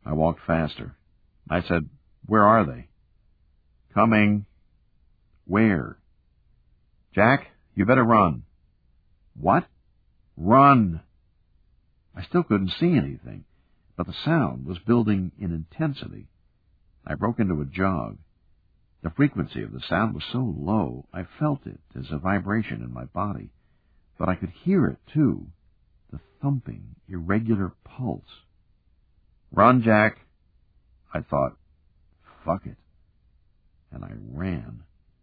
I walked faster. I said, "Where are they?" "Coming." "Where?" "Jack, you better run." "What?" "Run." I still couldn't see anything, but the sound was building in intensity. I broke into a jog. The frequency of the sound was so low, I felt it as a vibration in my body, but I could hear it, too, the thumping, irregular pulse. "Run, Jack." I thought, fuck it, and I ran.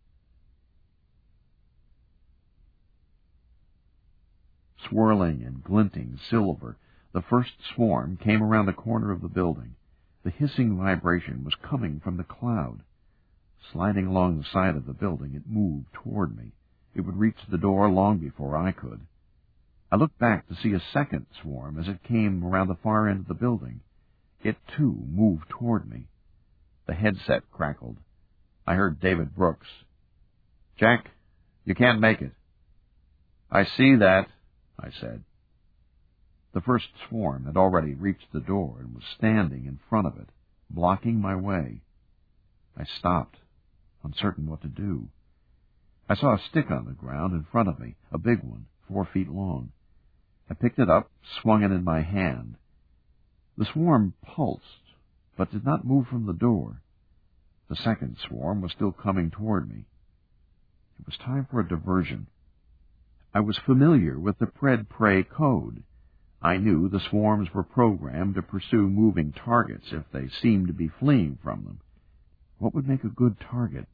Swirling and glinting silver, the first swarm came around the corner of the building. The hissing vibration was coming from the cloud. Sliding along the side of the building, it moved toward me. It would reach the door long before I could. I looked back to see a second swarm as it came around the far end of the building. It, too, moved toward me. The headset crackled. I heard David Brooks. "Jack, you can't make it." "I see that," I said. The first swarm had already reached the door and was standing in front of it, blocking my way. I stopped, uncertain what to do. I saw a stick on the ground in front of me, a big one, 4 feet long. I picked it up, swung it in my hand. The swarm pulsed, but did not move from the door. The second swarm was still coming toward me. It was time for a diversion. I was familiar with the Pred-Prey code. I knew the swarms were programmed to pursue moving targets if they seemed to be fleeing from them. What would make a good target?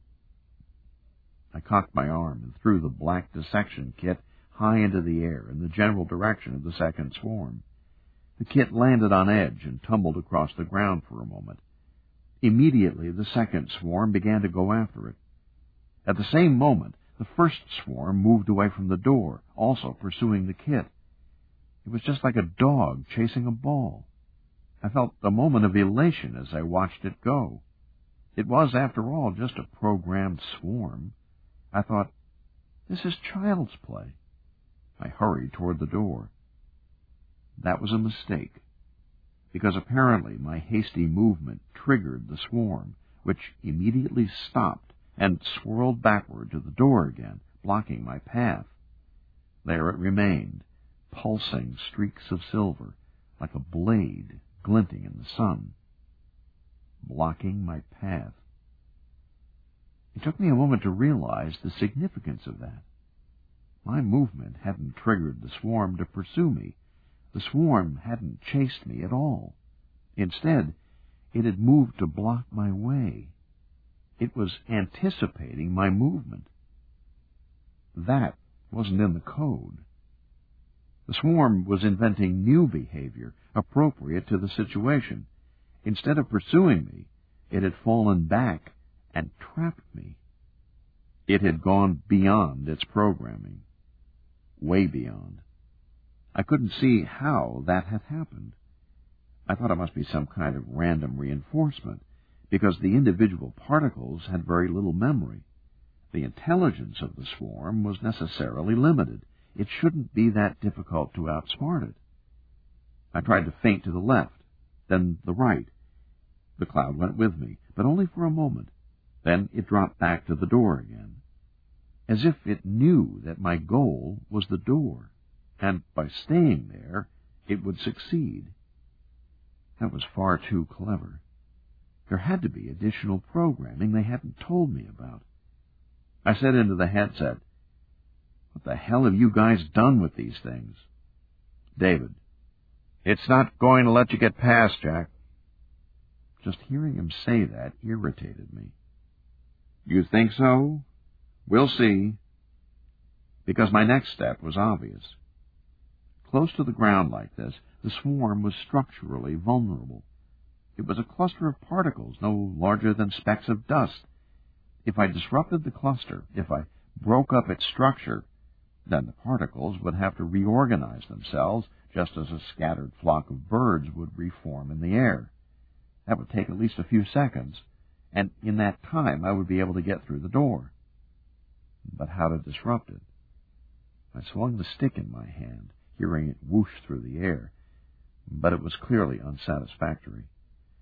I cocked my arm and threw the black dissection kit high into the air in the general direction of the second swarm. The kit landed on edge and tumbled across the ground for a moment. Immediately, the second swarm began to go after it. At the same moment, the first swarm moved away from the door, also pursuing the kit. It was just like a dog chasing a ball. I felt a moment of elation as I watched it go. It was, after all, just a programmed swarm. I thought, this is child's play. I hurried toward the door. That was a mistake, because apparently my hasty movement triggered the swarm, which immediately stopped and swirled backward to the door again, blocking my path. There it remained, pulsing streaks of silver, like a blade glinting in the sun, blocking my path. It took me a moment to realize the significance of that. My movement hadn't triggered the swarm to pursue me. The swarm hadn't chased me at all. Instead, it had moved to block my way. It was anticipating my movement. That wasn't in the code. The swarm was inventing new behavior appropriate to the situation. Instead of pursuing me, it had fallen back and trapped me. It had gone beyond its programming, way beyond. I couldn't see how that had happened. I thought it must be some kind of random reinforcement, because the individual particles had very little memory. The intelligence of the swarm was necessarily limited. It shouldn't be that difficult to outsmart it. I tried to feint to the left, then the right. The cloud went with me, but only for a moment. Then it dropped back to the door again, as if it knew that my goal was the door, and by staying there, it would succeed. That was far too clever. There had to be additional programming they hadn't told me about. I said into the headset, "What the hell have you guys done with these things?" David, "It's not going to let you get past, Jack." Just hearing him say that irritated me. "You think so? We'll see." Because my next step was obvious. Close to the ground like this, the swarm was structurally vulnerable. It was a cluster of particles no larger than specks of dust. If I disrupted the cluster, if I broke up its structure, then the particles would have to reorganize themselves just as a scattered flock of birds would reform in the air. That would take at least a few seconds, and in that time I would be able to get through the door. But how to disrupt it? I swung the stick in my hand, hearing it whoosh through the air, but it was clearly unsatisfactory.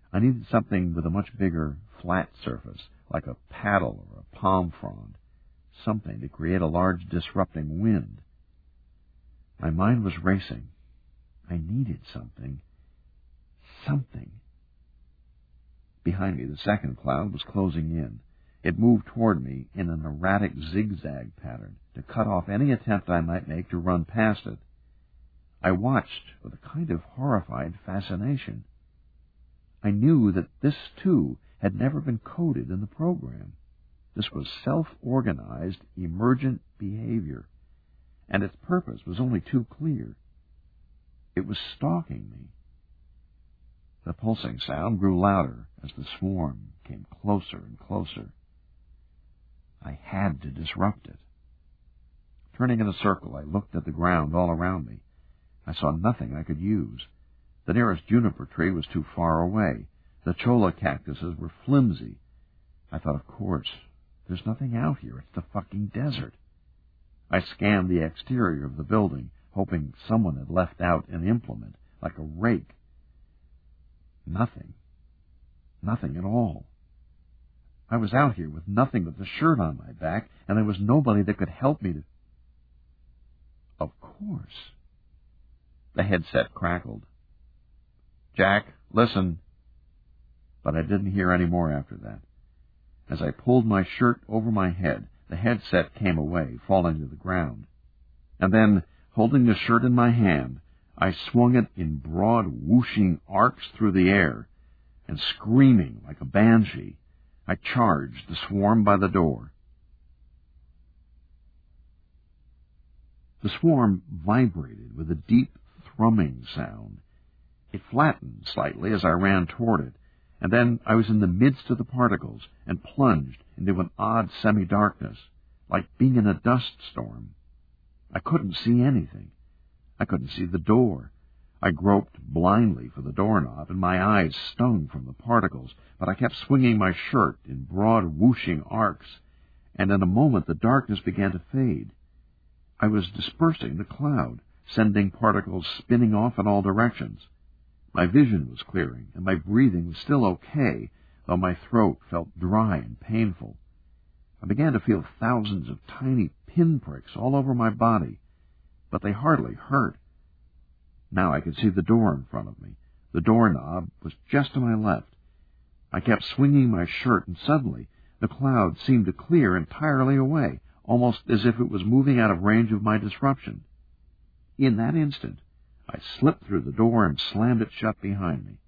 I needed something with a much bigger, flat surface, like a paddle or a palm frond, something to create a large disrupting wind. My mind was racing. I needed something. Something. Behind me, the second cloud was closing in. It moved toward me in an erratic zigzag pattern to cut off any attempt I might make to run past it. I watched with a kind of horrified fascination. I knew that this, too, had never been coded in the program. This was self-organized, emergent behavior, and its purpose was only too clear. It was stalking me. The pulsing sound grew louder as the swarm came closer and closer. I had to disrupt it. Turning in a circle, I looked at the ground all around me. I saw nothing I could use. The nearest juniper tree was too far away. The cholla cactuses were flimsy. I thought, of course, there's nothing out here. It's the fucking desert. I scanned the exterior of the building, hoping someone had left out an implement, like a rake. Nothing. Nothing at all. I was out here with nothing but the shirt on my back, and there was nobody that could help me to... Of course. The headset crackled. "Jack, listen." But I didn't hear any more after that. As I pulled my shirt over my head, the headset came away, falling to the ground. And then, holding the shirt in my hand, I swung it in broad, whooshing arcs through the air, and screaming like a banshee, I charged the swarm by the door. The swarm vibrated with a deep, thrumming sound. It flattened slightly as I ran toward it, and then I was in the midst of the particles and plunged into an odd semi-darkness, like being in a dust storm. I couldn't see anything. I couldn't see the door. I groped blindly for the doorknob, and my eyes stung from the particles, but I kept swinging my shirt in broad, whooshing arcs, and in a moment the darkness began to fade. I was dispersing the cloud, sending particles spinning off in all directions. My vision was clearing, and my breathing was still okay, though my throat felt dry and painful. I began to feel thousands of tiny pinpricks all over my body, but they hardly hurt. Now I could see the door in front of me. The doorknob was just to my left. I kept swinging my shirt, and suddenly the cloud seemed to clear entirely away, almost as if it was moving out of range of my disruption. In that instant, I slipped through the door and slammed it shut behind me.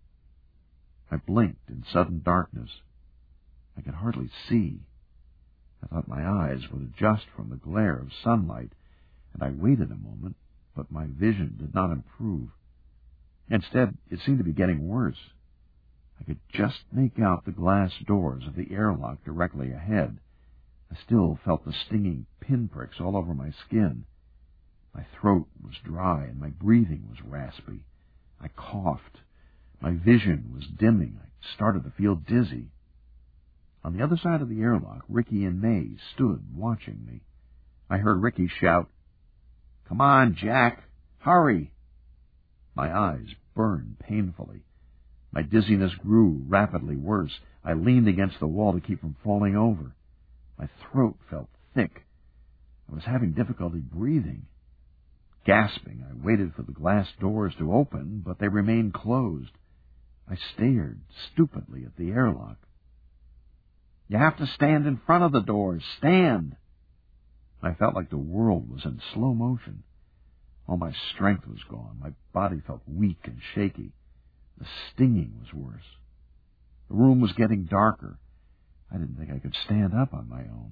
I blinked in sudden darkness. I could hardly see. I thought my eyes would adjust from the glare of sunlight, and I waited a moment, but my vision did not improve. Instead, it seemed to be getting worse. I could just make out the glass doors of the airlock directly ahead. I still felt the stinging pinpricks all over my skin. My throat was dry and my breathing was raspy. I coughed. My vision was dimming. I started to feel dizzy. On the other side of the airlock, Ricky and May stood watching me. I heard Ricky shout, "Come on, Jack! Hurry!" My eyes burned painfully. My dizziness grew rapidly worse. I leaned against the wall to keep from falling over. My throat felt thick. I was having difficulty breathing. Gasping, I waited for the glass doors to open, but they remained closed. I stared stupidly at the airlock. "You have to stand in front of the doors. Stand!" I felt like the world was in slow motion. All my strength was gone. My body felt weak and shaky. The stinging was worse. The room was getting darker. I didn't think I could stand up on my own.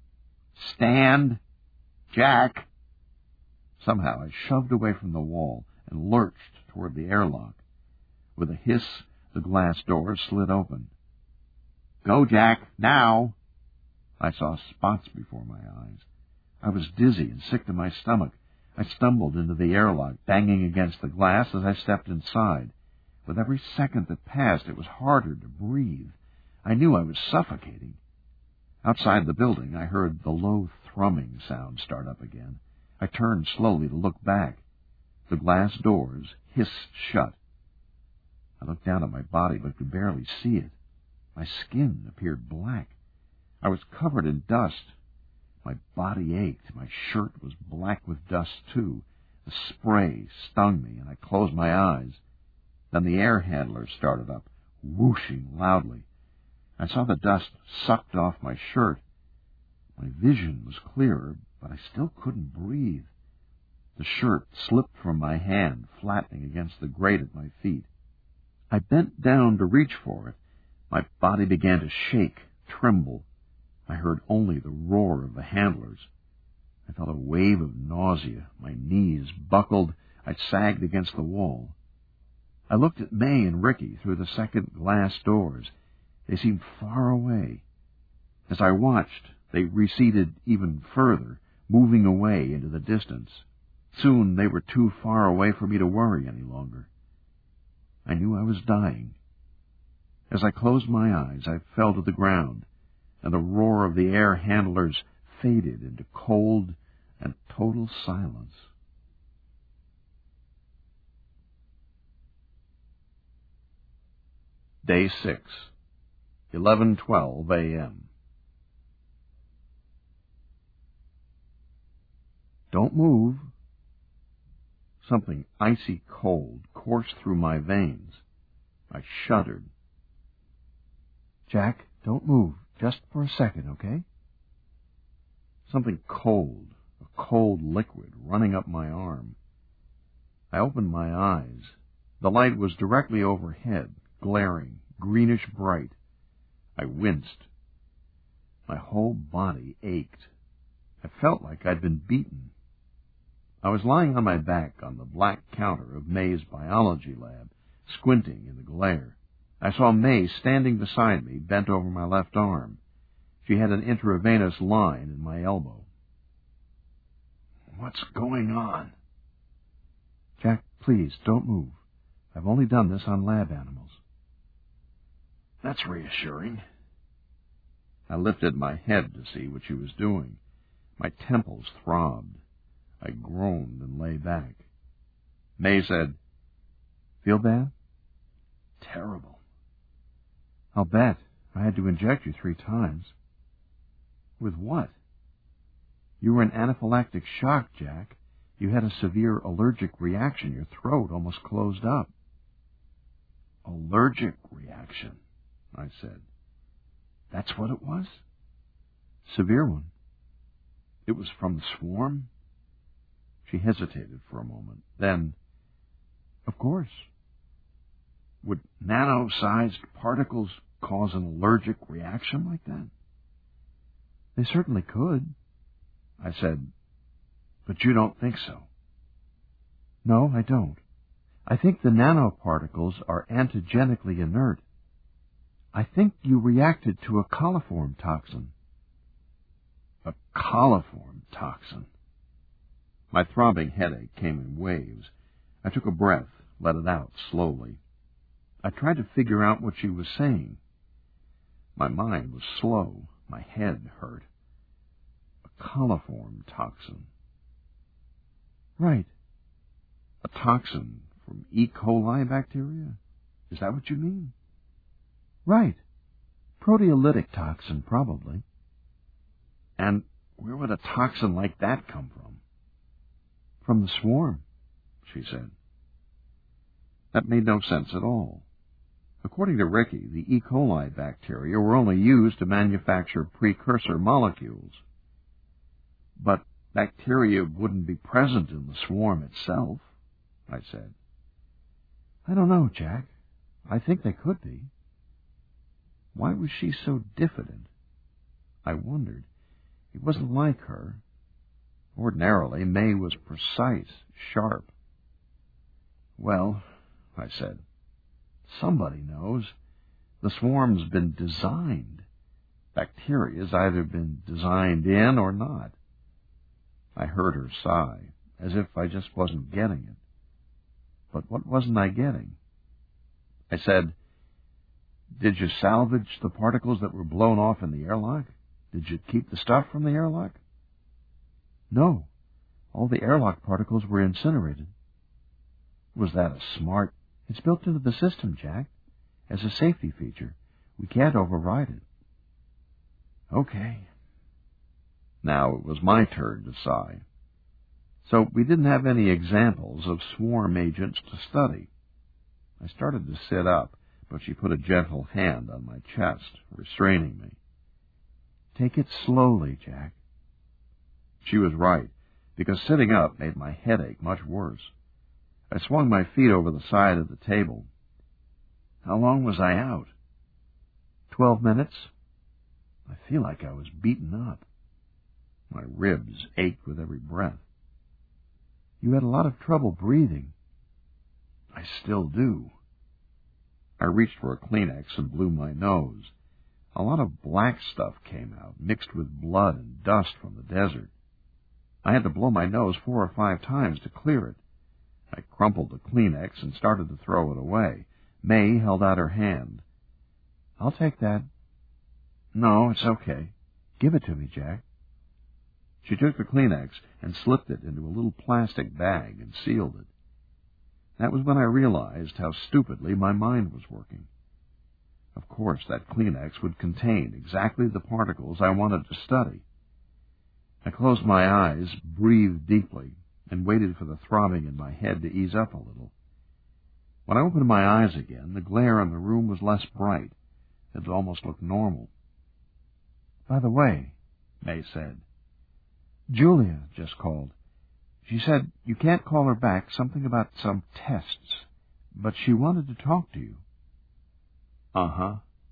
"Stand! Jack!" Somehow I shoved away from the wall and lurched toward the airlock. With a hiss, the glass doors slid open. "Go, Jack, now!" I saw spots before my eyes. I was dizzy and sick to my stomach. I stumbled into the airlock, banging against the glass as I stepped inside. With every second that passed, it was harder to breathe. I knew I was suffocating. Outside the building, I heard the low thrumming sound start up again. I turned slowly to look back. The glass doors hissed shut. I looked down at my body but could barely see it. My skin appeared black. I was covered in dust. My body ached. My shirt was black with dust, too. The spray stung me, and I closed my eyes. Then the air handlers started up, whooshing loudly. I saw the dust sucked off my shirt. My vision was clearer, but I still couldn't breathe. The shirt slipped from my hand, flattening against the grate at my feet. I bent down to reach for it. My body began to shake, tremble. I heard only the roar of the handlers. I felt a wave of nausea. My knees buckled. I sagged against the wall. I looked at May and Ricky through the second glass doors. They seemed far away. As I watched, they receded even further, moving away into the distance. Soon they were too far away for me to worry any longer. I knew I was dying. As I closed my eyes, I fell to the ground, and the roar of the air handlers faded into cold and total silence. Day 6, 11:12 a.m. Don't move. Something icy cold coursed through my veins. I shuddered. Jack, don't move. Just for a second, okay? Something cold, a cold liquid, running up my arm. I opened my eyes. The light was directly overhead, glaring, greenish bright. I winced. My whole body ached. I felt like I'd been beaten. I was lying on my back on the black counter of May's biology lab, squinting in the glare. I saw May standing beside me, bent over my left arm. She had an intravenous line in my elbow. What's going on? Jack, please, don't move. I've only done this on lab animals. That's reassuring. I lifted my head to see what she was doing. My temples throbbed. I groaned and lay back. May said, Feel bad? Terrible. I'll bet. I had to inject you 3 times. With what? You were in anaphylactic shock, Jack. You had a severe allergic reaction. Your throat almost closed up. Allergic reaction, I said. That's what it was? Severe one. It was from the swarm? She hesitated for a moment. Then, of course. Would nano-sized particles cause an allergic reaction like that? They certainly could. I said, but you don't think so? No, I don't. I think the nanoparticles are antigenically inert. I think you reacted to a coliform toxin. A coliform toxin? My throbbing headache came in waves. I took a breath, let it out slowly. I tried to figure out what she was saying. My mind was slow. My head hurt. A coliform toxin. Right. A toxin from E. coli bacteria? Is that what you mean? Right. Proteolytic toxin, probably. And where would a toxin like that come from? From the swarm, she said. That made no sense at all. According to Ricky, the E. coli bacteria were only used to manufacture precursor molecules. But bacteria wouldn't be present in the swarm itself, I said. I don't know, Jack. I think they could be. Why was she so diffident? I wondered. It wasn't like her. Ordinarily, May was precise, sharp. Well, I said, somebody knows. The swarm's been designed. Bacteria's either been designed in or not. I heard her sigh, as if I just wasn't getting it. But what wasn't I getting? I said, did you salvage the particles that were blown off in the airlock? Did you keep the stuff from the airlock? No. All the airlock particles were incinerated. Was that a smart It's built into the system, Jack, as a safety feature. We can't override it. Okay. Now it was my turn to sigh. So we didn't have any examples of swarm agents to study. I started to sit up, but she put a gentle hand on my chest, restraining me. Take it slowly, Jack. She was right, because sitting up made my headache much worse. I swung my feet over the side of the table. How long was I out? 12 minutes. I feel like I was beaten up. My ribs ached with every breath. You had a lot of trouble breathing. I still do. I reached for a Kleenex and blew my nose. A lot of black stuff came out, mixed with blood and dust from the desert. I had to blow my nose 4 or 5 times to clear it. I crumpled the Kleenex and started to throw it away. May held out her hand. I'll take that. No, it's okay. Give it to me, Jack. She took the Kleenex and slipped it into a little plastic bag and sealed it. That was when I realized how stupidly my mind was working. Of course, that Kleenex would contain exactly the particles I wanted to study. I closed my eyes, breathed deeply, and waited for the throbbing in my head to ease up a little. When I opened my eyes again, the glare in the room was less bright. It almost looked normal. By the way, May said, Julia just called. She said you can't call her back, something about some tests, but she wanted to talk to you. Uh-huh.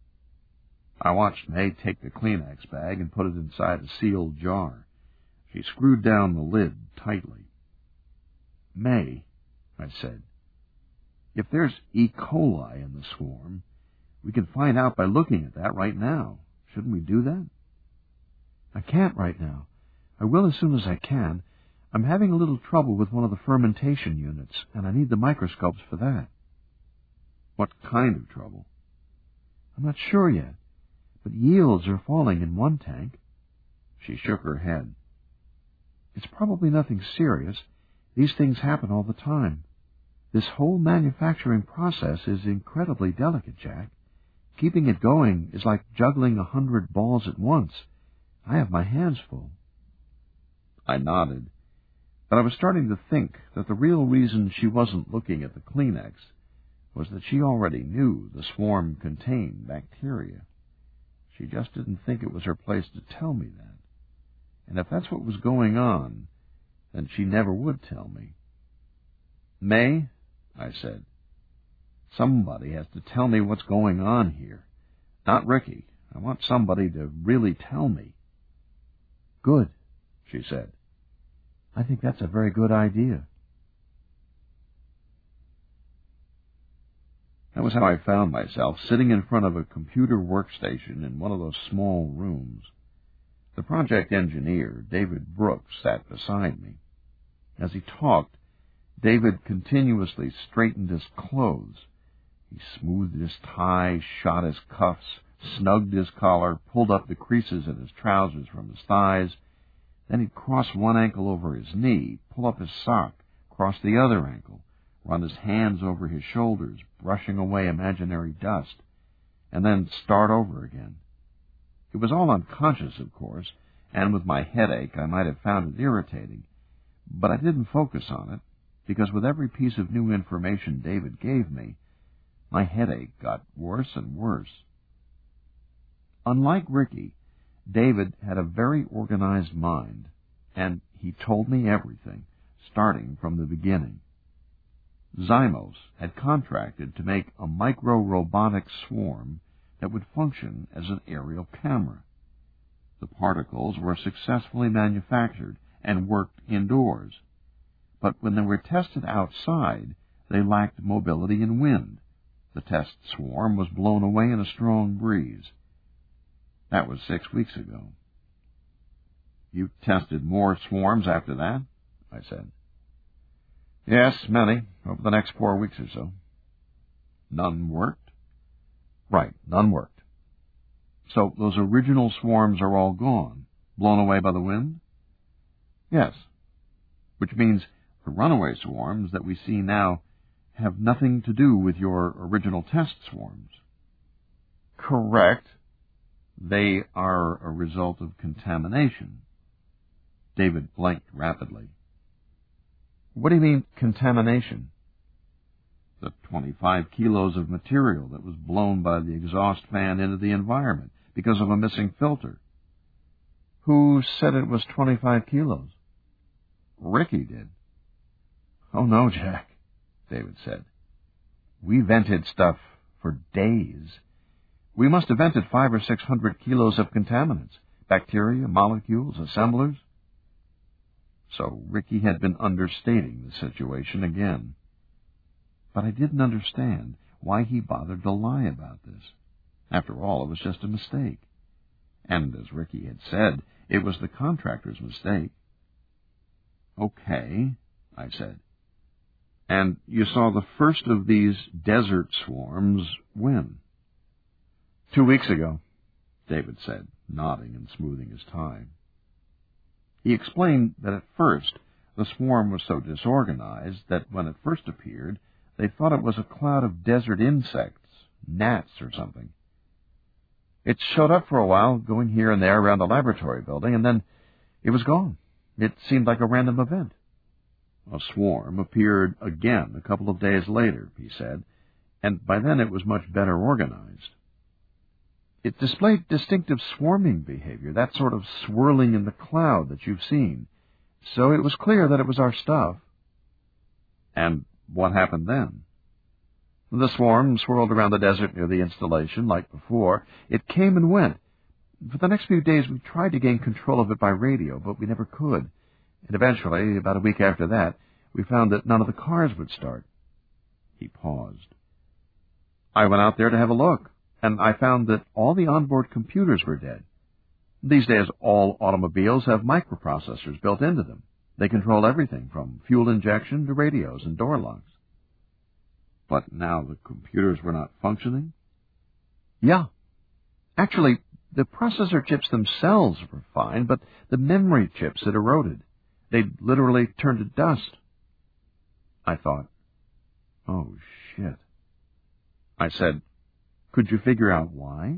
I watched May take the Kleenex bag and put it inside a sealed jar. She screwed down the lid tightly. May, I said, if there's E. coli in the swarm, we can find out by looking at that right now. Shouldn't we do that? I can't right now. I will as soon as I can. I'm having a little trouble with one of the fermentation units, and I need the microscopes for that. What kind of trouble? I'm not sure yet, but yields are falling in one tank. She shook her head. It's probably nothing serious. These things happen all the time. This whole manufacturing process is incredibly delicate, Jack. Keeping it going is like juggling 100 balls at once. I have my hands full. I nodded, but I was starting to think that the real reason she wasn't looking at the Kleenex was that she already knew the swarm contained bacteria. She just didn't think it was her place to tell me that. And if that's what was going on, then she never would tell me. May, I said, somebody has to tell me what's going on here. Not Ricky. I want somebody to really tell me. Good, she said. I think that's a very good idea. That was how I found myself, sitting in front of a computer workstation in one of those small rooms. The project engineer, David Brooks, sat beside me. As he talked, David continuously straightened his clothes. He smoothed his tie, shot his cuffs, snugged his collar, pulled up the creases in his trousers from his thighs. Then he'd cross one ankle over his knee, pull up his sock, cross the other ankle, run his hands over his shoulders, brushing away imaginary dust, and then start over again. It was all unconscious, of course, and with my headache I might have found it irritating, but I didn't focus on it, because with every piece of new information David gave me, my headache got worse and worse. Unlike Ricky, David had a very organized mind, and he told me everything, starting from the beginning. Zymos had contracted to make a micro-robotic swarm that would function as an aerial camera. The particles were successfully manufactured and worked indoors, but when they were tested outside, they lacked mobility and wind. The test swarm was blown away in a strong breeze. That was 6 weeks ago. You tested more swarms after that? I said. Yes, many, over the next 4 weeks or so. None worked? Right, none worked. So those original swarms are all gone, blown away by the wind? Yes, which means the runaway swarms that we see now have nothing to do with your original test swarms. Correct. They are a result of contamination. David blinked rapidly. What do you mean, contamination? The 25 kilos of material that was blown by the exhaust fan into the environment because of a missing filter. Who said it was 25 kilos? Ricky did. Oh, no, Jack, David said. We vented stuff for days. We must have vented 500 or 600 kilos of contaminants, bacteria, molecules, assemblers. So Ricky had been understating the situation again. But I didn't understand why he bothered to lie about this. After all, it was just a mistake. And as Ricky had said, it was the contractor's mistake. Okay, I said. And you saw the first of these desert swarms when? 2 weeks ago, David said, nodding and smoothing his tie. He explained that at first the swarm was so disorganized that when it first appeared, they thought it was a cloud of desert insects, gnats or something. It showed up for a while, going here and there around the laboratory building, and then it was gone. It seemed like a random event. A swarm appeared again a couple of days later, he said, and by then it was much better organized. It displayed distinctive swarming behavior, that sort of swirling in the cloud that you've seen. So it was clear that it was our stuff. And what happened then? The swarm swirled around the desert near the installation, like before. It came and went. For the next few days we tried to gain control of it by radio, but we never could. And eventually, about a week after that, we found that none of the cars would start. He paused. I went out there to have a look, and I found that all the onboard computers were dead. These days, all automobiles have microprocessors built into them. They control everything from fuel injection to radios and door locks. But now the computers were not functioning? Yeah. Actually, the processor chips themselves were fine, but the memory chips had eroded. They'd literally turned to dust. I thought, oh, shit. I said, could you figure out why?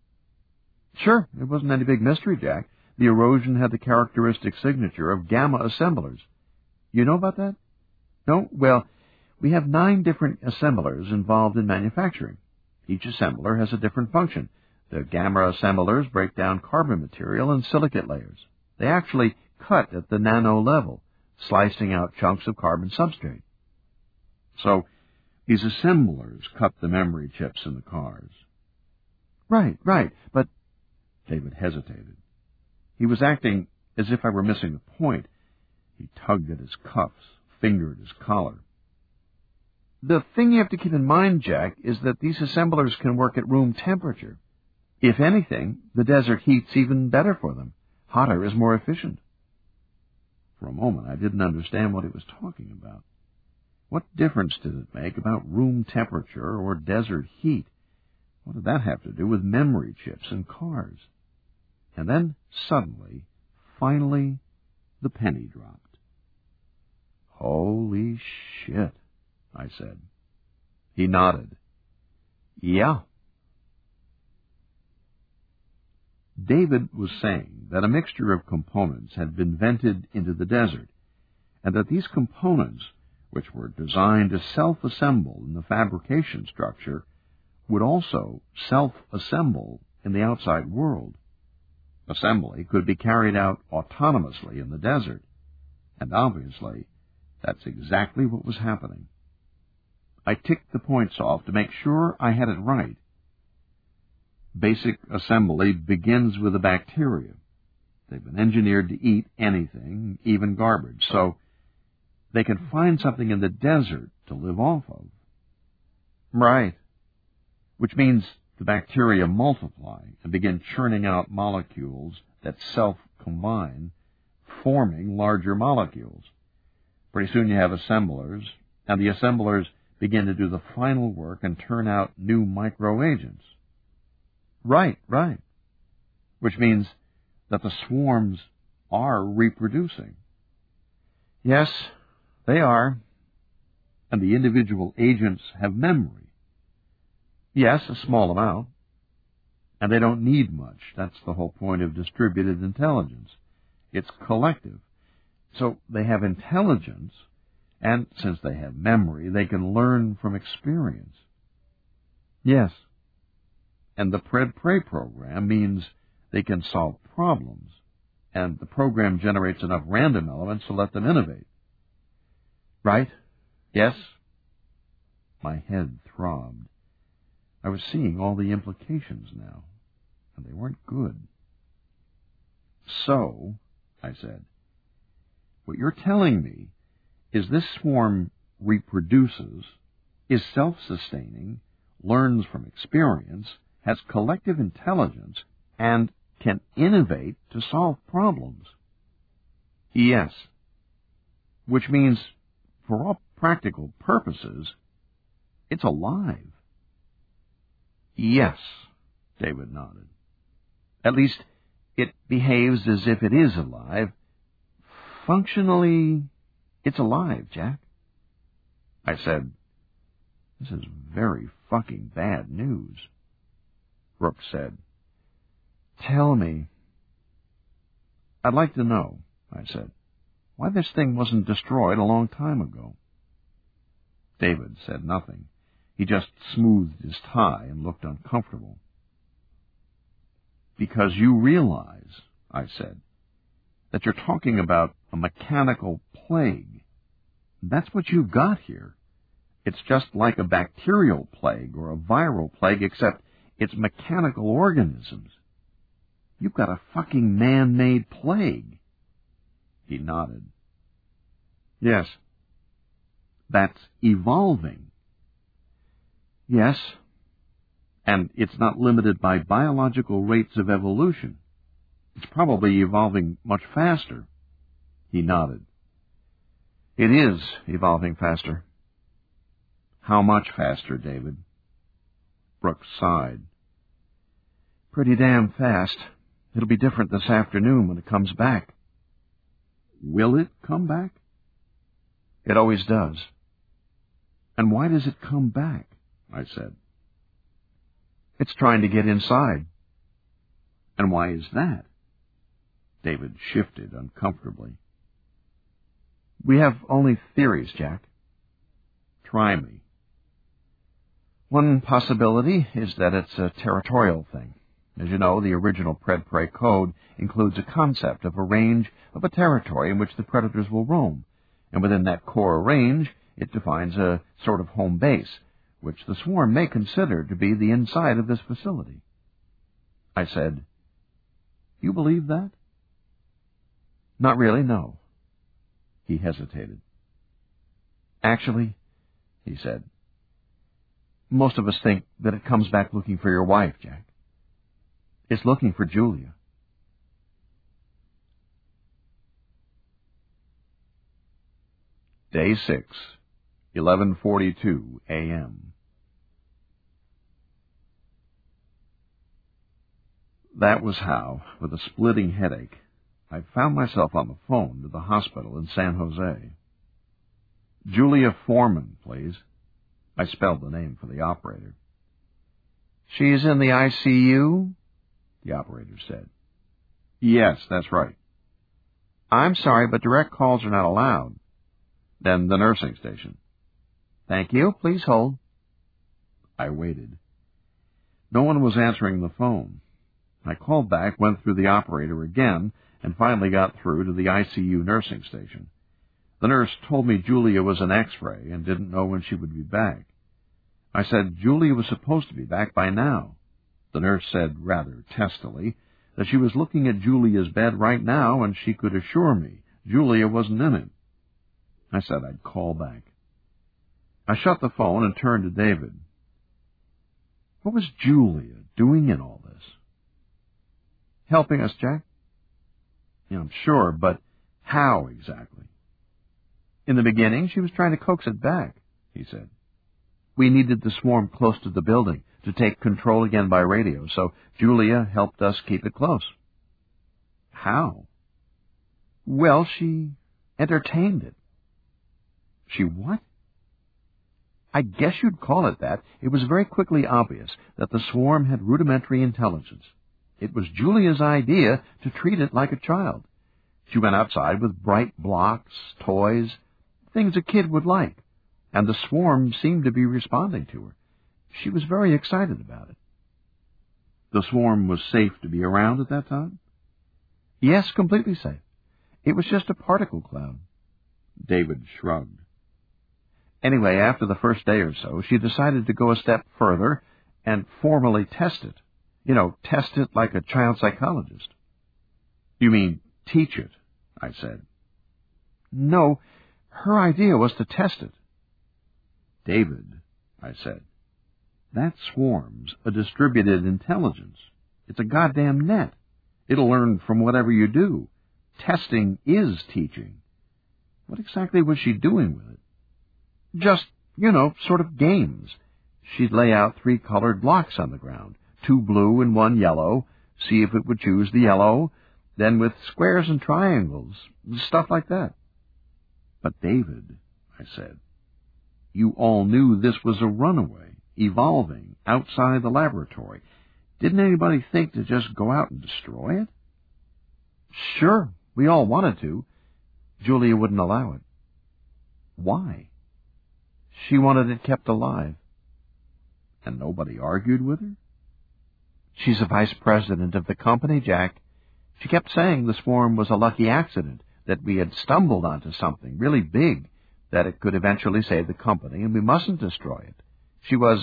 Sure, it wasn't any big mystery, Jack. The erosion had the characteristic signature of gamma assemblers. You know about that? No? Well, we have 9 different assemblers involved in manufacturing. Each assembler has a different function. The gamma assemblers break down carbon material in silicate layers. They actually cut at the nano level, slicing out chunks of carbon substrate. So, these assemblers cut the memory chips in the cars. Right, but... David hesitated. He was acting as if I were missing the point. He tugged at his cuffs, fingered his collar. The thing you have to keep in mind, Jack, is that these assemblers can work at room temperature. If anything, the desert heat's even better for them. Hotter is more efficient. For a moment, I didn't understand what he was talking about. What difference did it make about room temperature or desert heat? What did that have to do with memory chips and cars? And then, suddenly, finally, the penny dropped. Holy shit, I said. He nodded. Yeah. David was saying that a mixture of components had been vented into the desert, and that these components, which were designed to self-assemble in the fabrication structure, would also self-assemble in the outside world. Assembly could be carried out autonomously in the desert, and obviously, that's exactly what was happening. I ticked the points off to make sure I had it right. Basic assembly begins with the bacteria. They've been engineered to eat anything, even garbage, so they can find something in the desert to live off of. Right. Which means the bacteria multiply and begin churning out molecules that self-combine, forming larger molecules. Pretty soon you have assemblers, and the assemblers begin to do the final work and turn out new microagents. Right. Which means that the swarms are reproducing. Yes, they are. And the individual agents have memory. Yes, a small amount. And they don't need much. That's the whole point of distributed intelligence. It's collective. So they have intelligence, and since they have memory, they can learn from experience. Yes. And the Pred-Prey program means they can solve problems, and the program generates enough random elements to let them innovate. Right? Yes? My head throbbed. I was seeing all the implications now, and they weren't good. So, I said, what you're telling me is this swarm reproduces, is self-sustaining, learns from experience, has collective intelligence, and can innovate to solve problems. Yes. Which means, for all practical purposes, it's alive. Yes, David nodded. At least, it behaves as if it is alive. Functionally, it's alive, Jack. I said, this is very fucking bad news. Brooks said, tell me. I'd like to know, I said, why this thing wasn't destroyed a long time ago. David said nothing. He just smoothed his tie and looked uncomfortable. Because you realize, I said, that you're talking about a mechanical plague. That's what you've got here. It's just like a bacterial plague or a viral plague, except it's mechanical organisms. You've got a fucking man-made plague. He nodded. Yes. That's evolving. Yes. And it's not limited by biological rates of evolution. It's probably evolving much faster. He nodded. It is evolving faster. How much faster, David? Brooks sighed. Pretty damn fast. It'll be different this afternoon when it comes back. Will it come back? It always does. And why does it come back? I said. It's trying to get inside. And why is that? David shifted uncomfortably. We have only theories, Jack. Try me. One possibility is that it's a territorial thing. As you know, the original Pred-Prey code includes a concept of a range of a territory in which the predators will roam, and within that core range, it defines a sort of home base, which the swarm may consider to be the inside of this facility. I said, You believe that? Not really, no. He hesitated. Actually, he said, most of us think that it comes back looking for your wife, Jack. It's looking for Julia. Day 6, 11:42 a.m. That was how, with a splitting headache, I found myself on the phone to the hospital in San Jose. Julia Foreman, please. I spelled the name for the operator. She's in the ICU? The operator said. Yes, that's right. I'm sorry, but direct calls are not allowed. Then the nursing station. Thank you. Please hold. I waited. No one was answering the phone. I called back, went through the operator again, and finally got through to the ICU nursing station. The nurse told me Julia was an X-ray and didn't know when she would be back. I said Julia was supposed to be back by now. The nurse said, rather testily, that she was looking at Julia's bed right now and she could assure me Julia wasn't in it. I said I'd call back. I shut the phone and turned to David. What was Julia doing in all this? Helping us, Jack? Yeah, I'm sure, but how exactly? In the beginning, she was trying to coax it back, he said. We needed the swarm close to the building to take control again by radio, so Julia helped us keep it close. How? Well, she entertained it. She what? I guess you'd call it that. It was very quickly obvious that the swarm had rudimentary intelligence. It was Julia's idea to treat it like a child. She went outside with bright blocks, toys, things a kid would like, and the swarm seemed to be responding to her. She was very excited about it. The swarm was safe to be around at that time? Yes, completely safe. It was just a particle cloud. David shrugged. Anyway, after the first day or so, she decided to go a step further and formally test it. Test it like a child psychologist. You mean teach it, I said. No, her idea was to test it. David, I said, that swarm's a distributed intelligence. It's a goddamn net. It'll learn from whatever you do. Testing is teaching. What exactly was she doing with it? Just, sort of games. She'd lay out 3 colored blocks on the ground, 2 blue and 1 yellow, see if it would choose the yellow, then with squares and triangles, stuff like that. But David, I said, you all knew this was a runaway, evolving, outside the laboratory. Didn't anybody think to just go out and destroy it? Sure, we all wanted to. Julia wouldn't allow it. Why? She wanted it kept alive. And nobody argued with her? She's a vice president of the company, Jack. She kept saying the swarm was a lucky accident, that we had stumbled onto something really big, that it could eventually save the company, and we mustn't destroy it. She was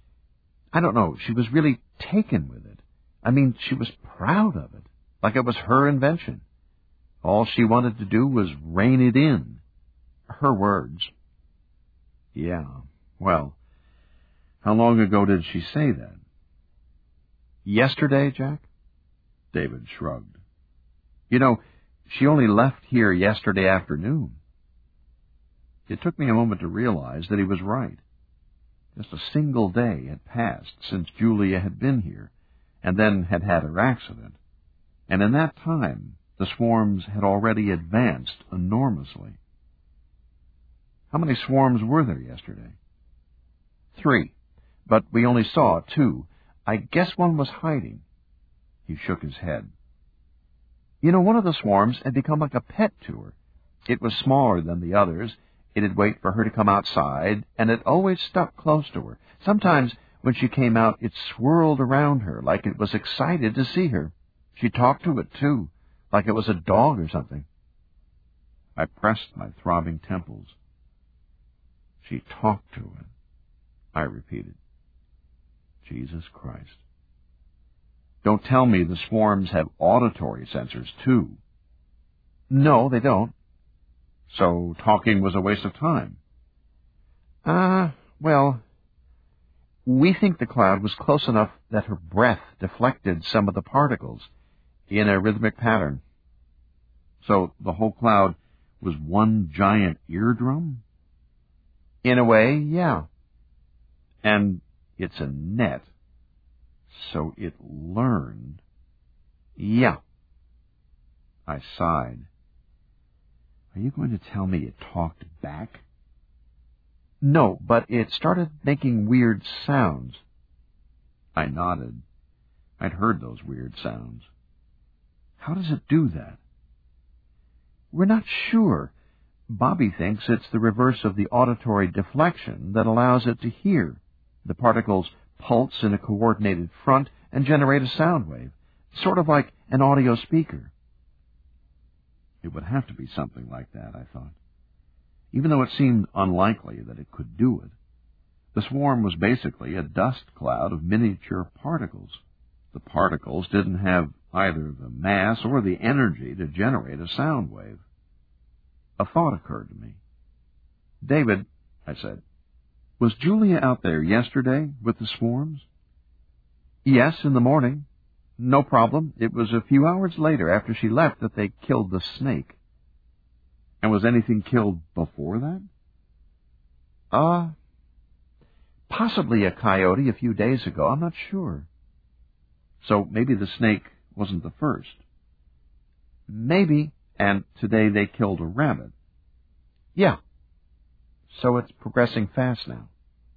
really taken with it. I mean, she was proud of it, like it was her invention. All she wanted to do was rein it in. Her words. Yeah, well, how long ago did she say that? Yesterday, Jack? David shrugged. She only left here yesterday afternoon. It took me a moment to realize that he was right. Just a single day had passed since Julia had been here, and then had had her accident. And in that time, the swarms had already advanced enormously. How many swarms were there yesterday? 3, but we only saw 2. I guess one was hiding. He shook his head. One of the swarms had become like a pet to her. It was smaller than the others. It'd wait for her to come outside, and it always stuck close to her. Sometimes, when she came out, it swirled around her like it was excited to see her. She talked to it, too, like it was a dog or something. I pressed my throbbing temples. She talked to it, I repeated. Jesus Christ. Don't tell me the swarms have auditory sensors, too. No, they don't. So talking was a waste of time. Well, we think the cloud was close enough that her breath deflected some of the particles in a rhythmic pattern. So the whole cloud was one giant eardrum? In a way, yeah. And it's a net. So it learned. Yeah. I sighed. Are you going to tell me it talked back? No, but it started making weird sounds. I nodded. I'd heard those weird sounds. How does it do that? We're not sure. Bobby thinks it's the reverse of the auditory deflection that allows it to hear. The particles pulse in a coordinated front and generate a sound wave, sort of like an audio speaker. It would have to be something like that, I thought. Even though it seemed unlikely that it could do it. The swarm was basically a dust cloud of miniature particles. The particles didn't have either the mass or the energy to generate a sound wave. A thought occurred to me. David, I said, was Julia out there yesterday with the swarms? Yes, in the morning. No problem. It was a few hours later after she left that they killed the snake. And was anything killed before that? Possibly a coyote a few days ago. I'm not sure. So maybe the snake wasn't the first. Maybe. And today they killed a rabbit. Yeah. So it's progressing fast now.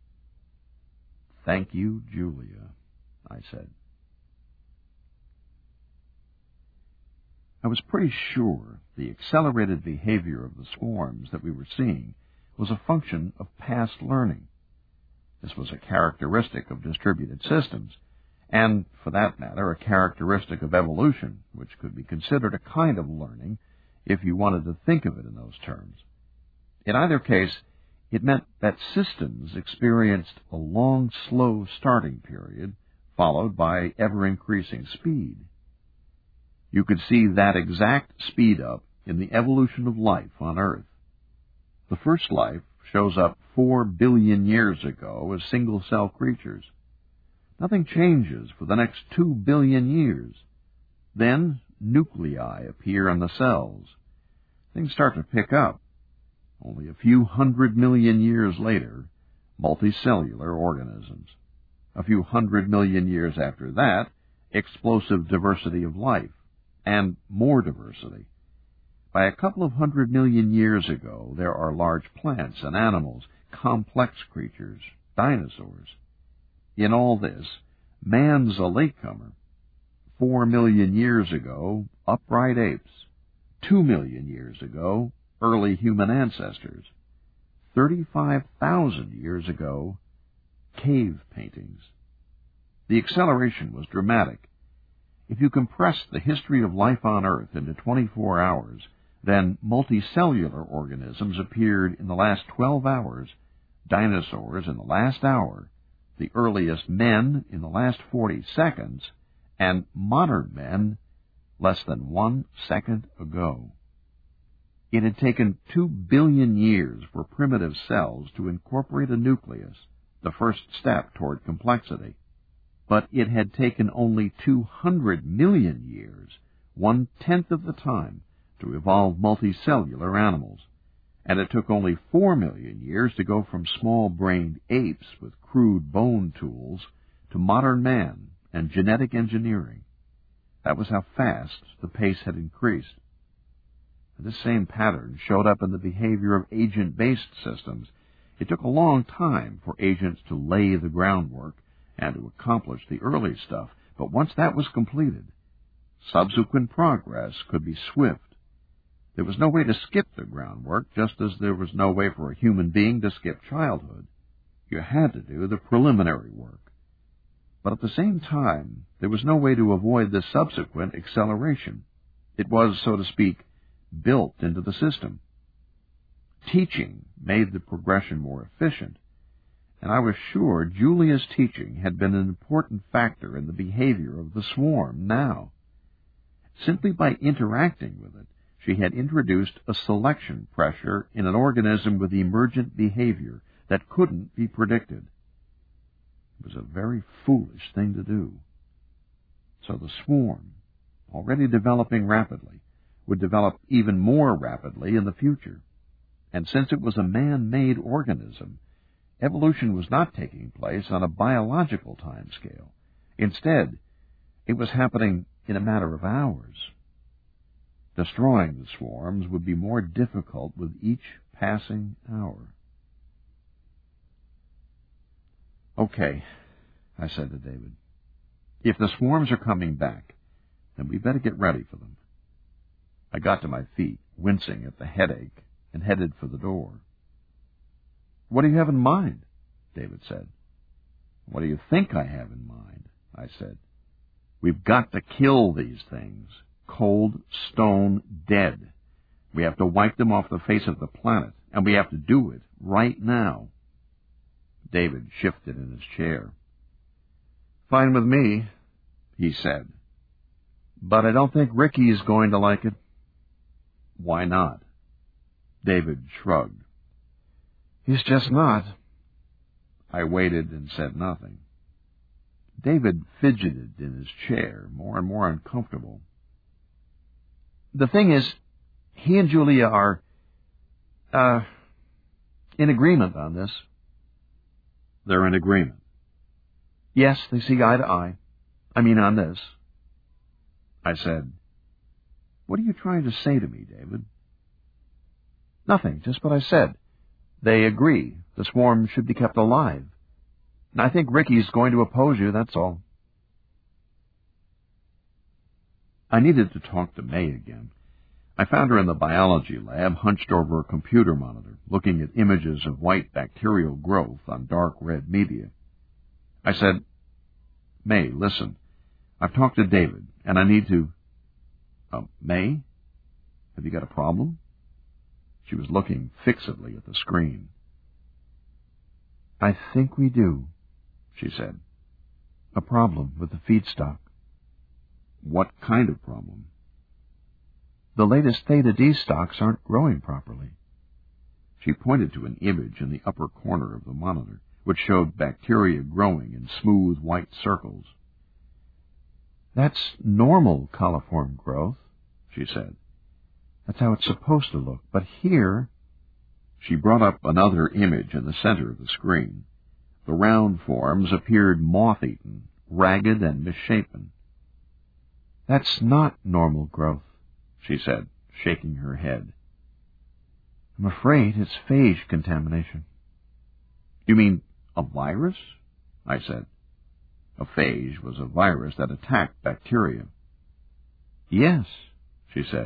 Thank you, Julia, I said. I was pretty sure the accelerated behavior of the swarms that we were seeing was a function of past learning. This was a characteristic of distributed systems, and, for that matter, a characteristic of evolution, which could be considered a kind of learning if you wanted to think of it in those terms. In either case, it meant that systems experienced a long, slow starting period, followed by ever-increasing speed. You could see that exact speed-up in the evolution of life on Earth. The first life shows up 4 billion years ago as single-cell creatures. Nothing changes for the next 2 billion years. Then nuclei appear in the cells. Things start to pick up. Only a few 100 million years later, multicellular organisms. A few 100 million years after that, explosive diversity of life, and more diversity. By a couple of 100 million years ago, there are large plants and animals, complex creatures, dinosaurs. In all this, man's a latecomer. 4 million years ago, upright apes. 2 million years ago, early human ancestors. 35,000 years ago, cave paintings. The acceleration was dramatic. If you compressed the history of life on Earth into 24 hours, then multicellular organisms appeared in the last 12 hours, dinosaurs in the last hour, the earliest men in the last 40 seconds, and modern men less than 1 second ago. It had taken 2 billion years for primitive cells to incorporate a nucleus, the first step toward complexity. But it had taken only 200 million years, 1/10 of the time, to evolve multicellular animals. And it took only 4 million years to go from small-brained apes with crude bone tools to modern man and genetic engineering. That was how fast the pace had increased. This same pattern showed up in the behavior of agent-based systems. It took a long time for agents to lay the groundwork and to accomplish the early stuff, but once that was completed, subsequent progress could be swift. There was no way to skip the groundwork, just as there was no way for a human being to skip childhood. You had to do the preliminary work. But at the same time, there was no way to avoid the subsequent acceleration. It was, so to speak, built into the system. Teaching made the progression more efficient, and I was sure Julia's teaching had been an important factor in the behavior of the swarm now. Simply by interacting with it, she had introduced a selection pressure in an organism with emergent behavior that couldn't be predicted. It was a very foolish thing to do. So the swarm, already developing rapidly, would develop even more rapidly in the future. And since it was a man-made organism, evolution was not taking place on a biological timescale. Instead, it was happening in a matter of hours. Destroying the swarms would be more difficult with each passing hour. Okay, I said to David. If the swarms are coming back, then we better get ready for them. I got to my feet, wincing at the headache, and headed for the door. What do you have in mind? David said. What do you think I have in mind? I said. We've got to kill these things. Cold, stone, dead. We have to wipe them off the face of the planet, and we have to do it right now. David shifted in his chair. Fine with me, he said. But I don't think Ricky is going to like it. Why not? David shrugged. He's just not. I waited and said nothing. David fidgeted in his chair, more and more uncomfortable. The thing is, he and Julia are, in agreement on this. They're in agreement? Yes, they see eye to eye. I mean, on this. I said, What are you trying to say to me, David? Nothing, just what I said. They agree the swarm should be kept alive. I think Ricky's going to oppose you, that's all. I needed to talk to May again. I found her in the biology lab, hunched over a computer monitor, looking at images of white bacterial growth on dark red media. I said, May, listen, I've talked to David, and I need to... May? Have you got a problem? She was looking fixedly at the screen. I think we do, she said. A problem with the feedstock. What kind of problem? The latest Theta-D stocks aren't growing properly. She pointed to an image in the upper corner of the monitor, which showed bacteria growing in smooth white circles. That's normal coliform growth, she said. That's how it's supposed to look. But here... She brought up another image in the center of the screen. The round forms appeared moth-eaten, ragged and misshapen. That's not normal growth, she said, shaking her head. I'm afraid it's phage contamination. You mean a virus? I said. A phage was a virus that attacked bacteria. Yes, she said.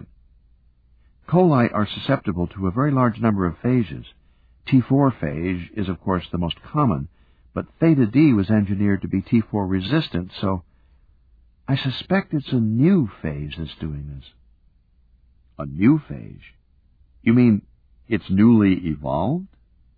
Coli are susceptible to a very large number of phages. T4 phage is, of course, the most common, but Theta-D was engineered to be T4 resistant, so I suspect it's a new phage that's doing this. A new phage? You mean it's newly evolved?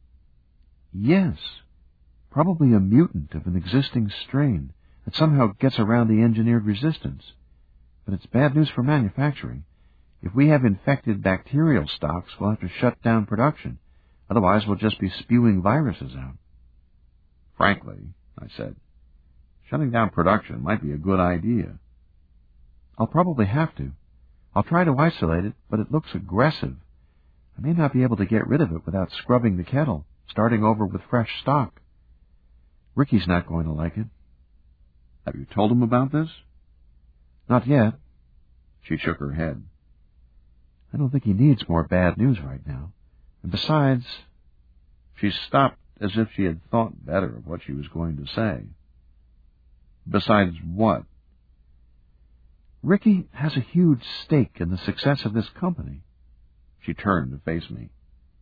Yes, probably a mutant of an existing strain that somehow gets around the engineered resistance. But it's bad news for manufacturing. If we have infected bacterial stocks, we'll have to shut down production. Otherwise, we'll just be spewing viruses out. Frankly, I said, shutting down production might be a good idea. I'll probably have to. I'll try to isolate it, but it looks aggressive. I may not be able to get rid of it without scrubbing the kettle, starting over with fresh stock. Ricky's not going to like it. Have you told him about this? Not yet. She shook her head. I don't think he needs more bad news right now. And besides... She stopped as if she had thought better of what she was going to say. Besides what? Ricky has a huge stake in the success of this company. She turned to face me.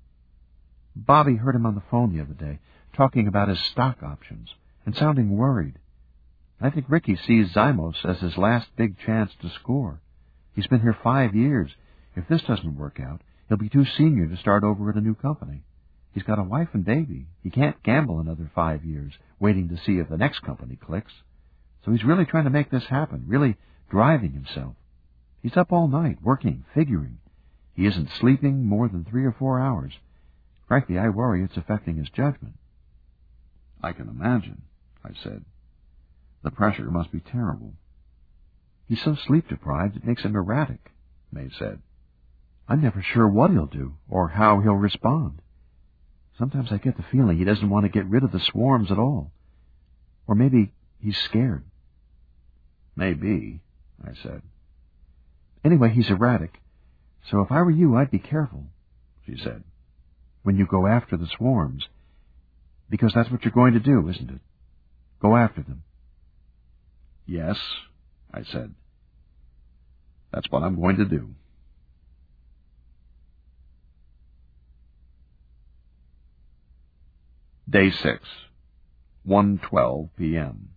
Bobby heard him on the phone the other day, talking about his stock options, and sounding worried. I think Ricky sees Zymos as his last big chance to score. He's been here 5 years. If this doesn't work out, he'll be too senior to start over at a new company. He's got a wife and baby. He can't gamble another 5 years, waiting to see if the next company clicks. So he's really trying to make this happen, really driving himself. He's up all night, working, figuring. He isn't sleeping more than 3 or 4 hours. Frankly, I worry it's affecting his judgment. I can imagine, I said. The pressure must be terrible. He's so sleep-deprived it makes him erratic, May said. I'm never sure what he'll do or how he'll respond. Sometimes I get the feeling he doesn't want to get rid of the swarms at all. Or maybe he's scared. Maybe, I said. Anyway, he's erratic. So if I were you, I'd be careful, she said, when you go after the swarms. Because that's what you're going to do, isn't it? Go after them. Yes, I said. That's what I'm going to do. Day 6, 1:12 p.m.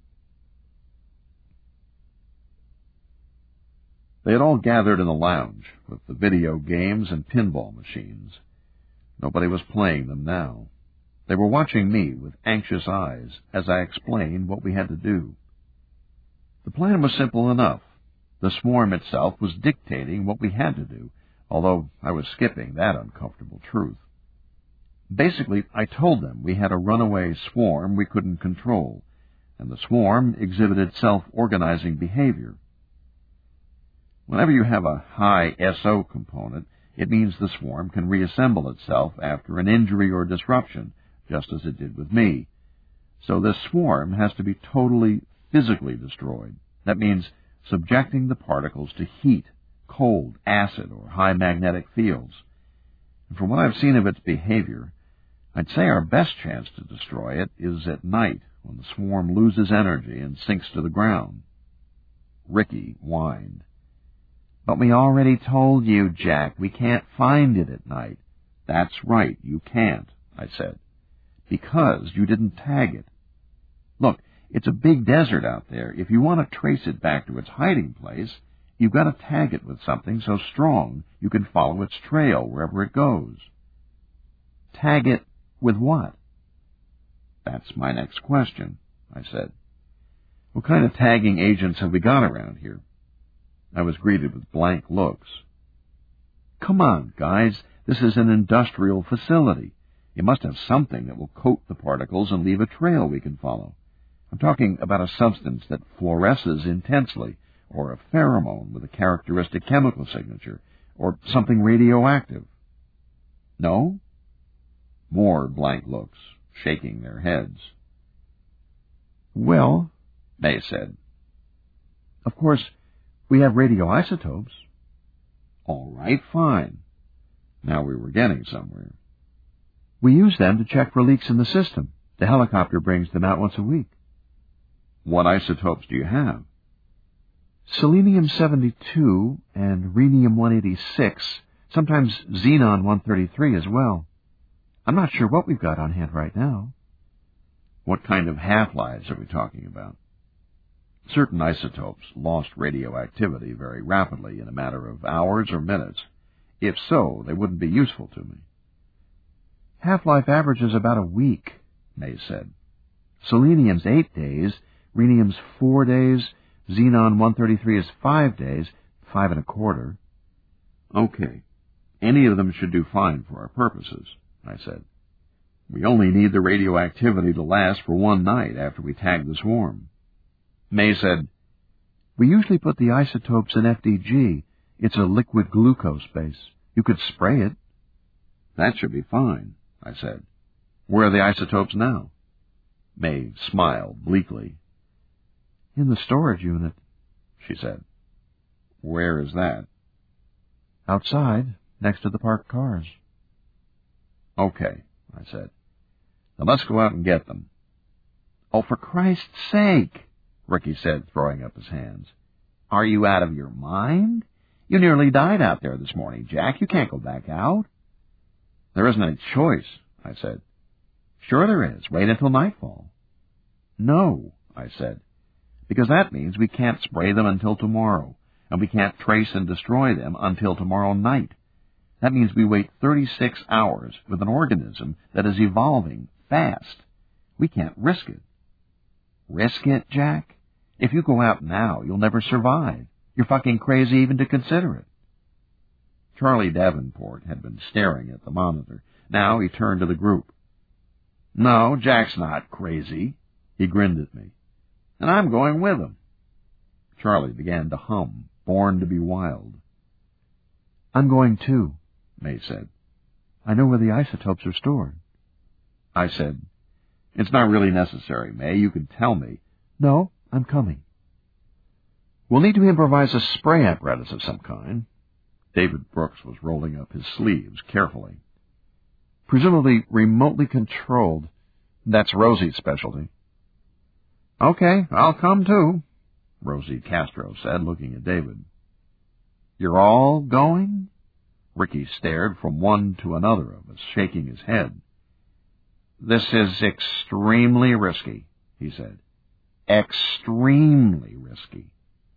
They had all gathered in the lounge, with the video games and pinball machines. Nobody was playing them now. They were watching me with anxious eyes as I explained what we had to do. The plan was simple enough. The swarm itself was dictating what we had to do, although I was skipping that uncomfortable truth. Basically, I told them we had a runaway swarm we couldn't control, and the swarm exhibited self-organizing behavior. Whenever you have a high SO component, it means the swarm can reassemble itself after an injury or disruption, just as it did with me. So this swarm has to be totally physically destroyed. That means subjecting the particles to heat, cold, acid, or high magnetic fields. And from what I've seen of its behavior, I'd say our best chance to destroy it is at night when the swarm loses energy and sinks to the ground. Ricky whined. But we already told you, Jack, we can't find it at night. That's right, you can't, I said, because you didn't tag it. Look, it's a big desert out there. If you want to trace it back to its hiding place, you've got to tag it with something so strong you can follow its trail wherever it goes. Tag it with what? That's my next question, I said. What kind of tagging agents have we got around here? I was greeted with blank looks. Come on, guys, this is an industrial facility. You must have something that will coat the particles and leave a trail we can follow. I'm talking about a substance that fluoresces intensely, or a pheromone with a characteristic chemical signature, or something radioactive. No? More blank looks, shaking their heads. Well, May said, of course, we have radioisotopes. All right, fine. Now we were getting somewhere. We use them to check for leaks in the system. The helicopter brings them out once a week. What isotopes do you have? Selenium-72 and rhenium-186, sometimes xenon-133 as well. I'm not sure what we've got on hand right now. What kind of half-lives are we talking about? Certain isotopes lost radioactivity very rapidly in a matter of hours or minutes. If so, they wouldn't be useful to me. Half-life averages about a week, May said. Selenium's 8 days, rhenium's 4 days, xenon-133 is 5 days, 5 1/4. Okay. Any of them should do fine for our purposes, I said. We only need the radioactivity to last for one night after we tag the swarm. May said, We usually put the isotopes in FDG. It's a liquid glucose base. You could spray it. That should be fine, I said. Where are the isotopes now? May smiled bleakly. In the storage unit, she said. Where is that? Outside, next to the parked cars. Okay, I said. Then let's go out and get them. Oh, for Christ's sake, Ricky said, throwing up his hands. Are you out of your mind? You nearly died out there this morning, Jack. You can't go back out. There isn't any choice, I said. Sure there is. Wait until nightfall. No, I said, because that means we can't spray them until tomorrow, and we can't trace and destroy them until tomorrow night. That means we wait 36 hours with an organism that is evolving fast. We can't risk it. Risk it, Jack? If you go out now, you'll never survive. You're fucking crazy even to consider it. Charlie Davenport had been staring at the monitor. Now he turned to the group. No, Jack's not crazy. He grinned at me. And I'm going with him. Charlie began to hum, Born to be Wild. I'm going too, May said. I know where the isotopes are stored. I said, It's not really necessary, May. You can tell me. No, I'm coming. We'll need to improvise a spray apparatus of some kind. David Brooks was rolling up his sleeves carefully. Presumably remotely controlled. That's Rosie's specialty. Okay, I'll come too, Rosie Castro said, looking at David. You're all going? Ricky stared from one to another of us, shaking his head. This is extremely risky, he said. Extremely risky.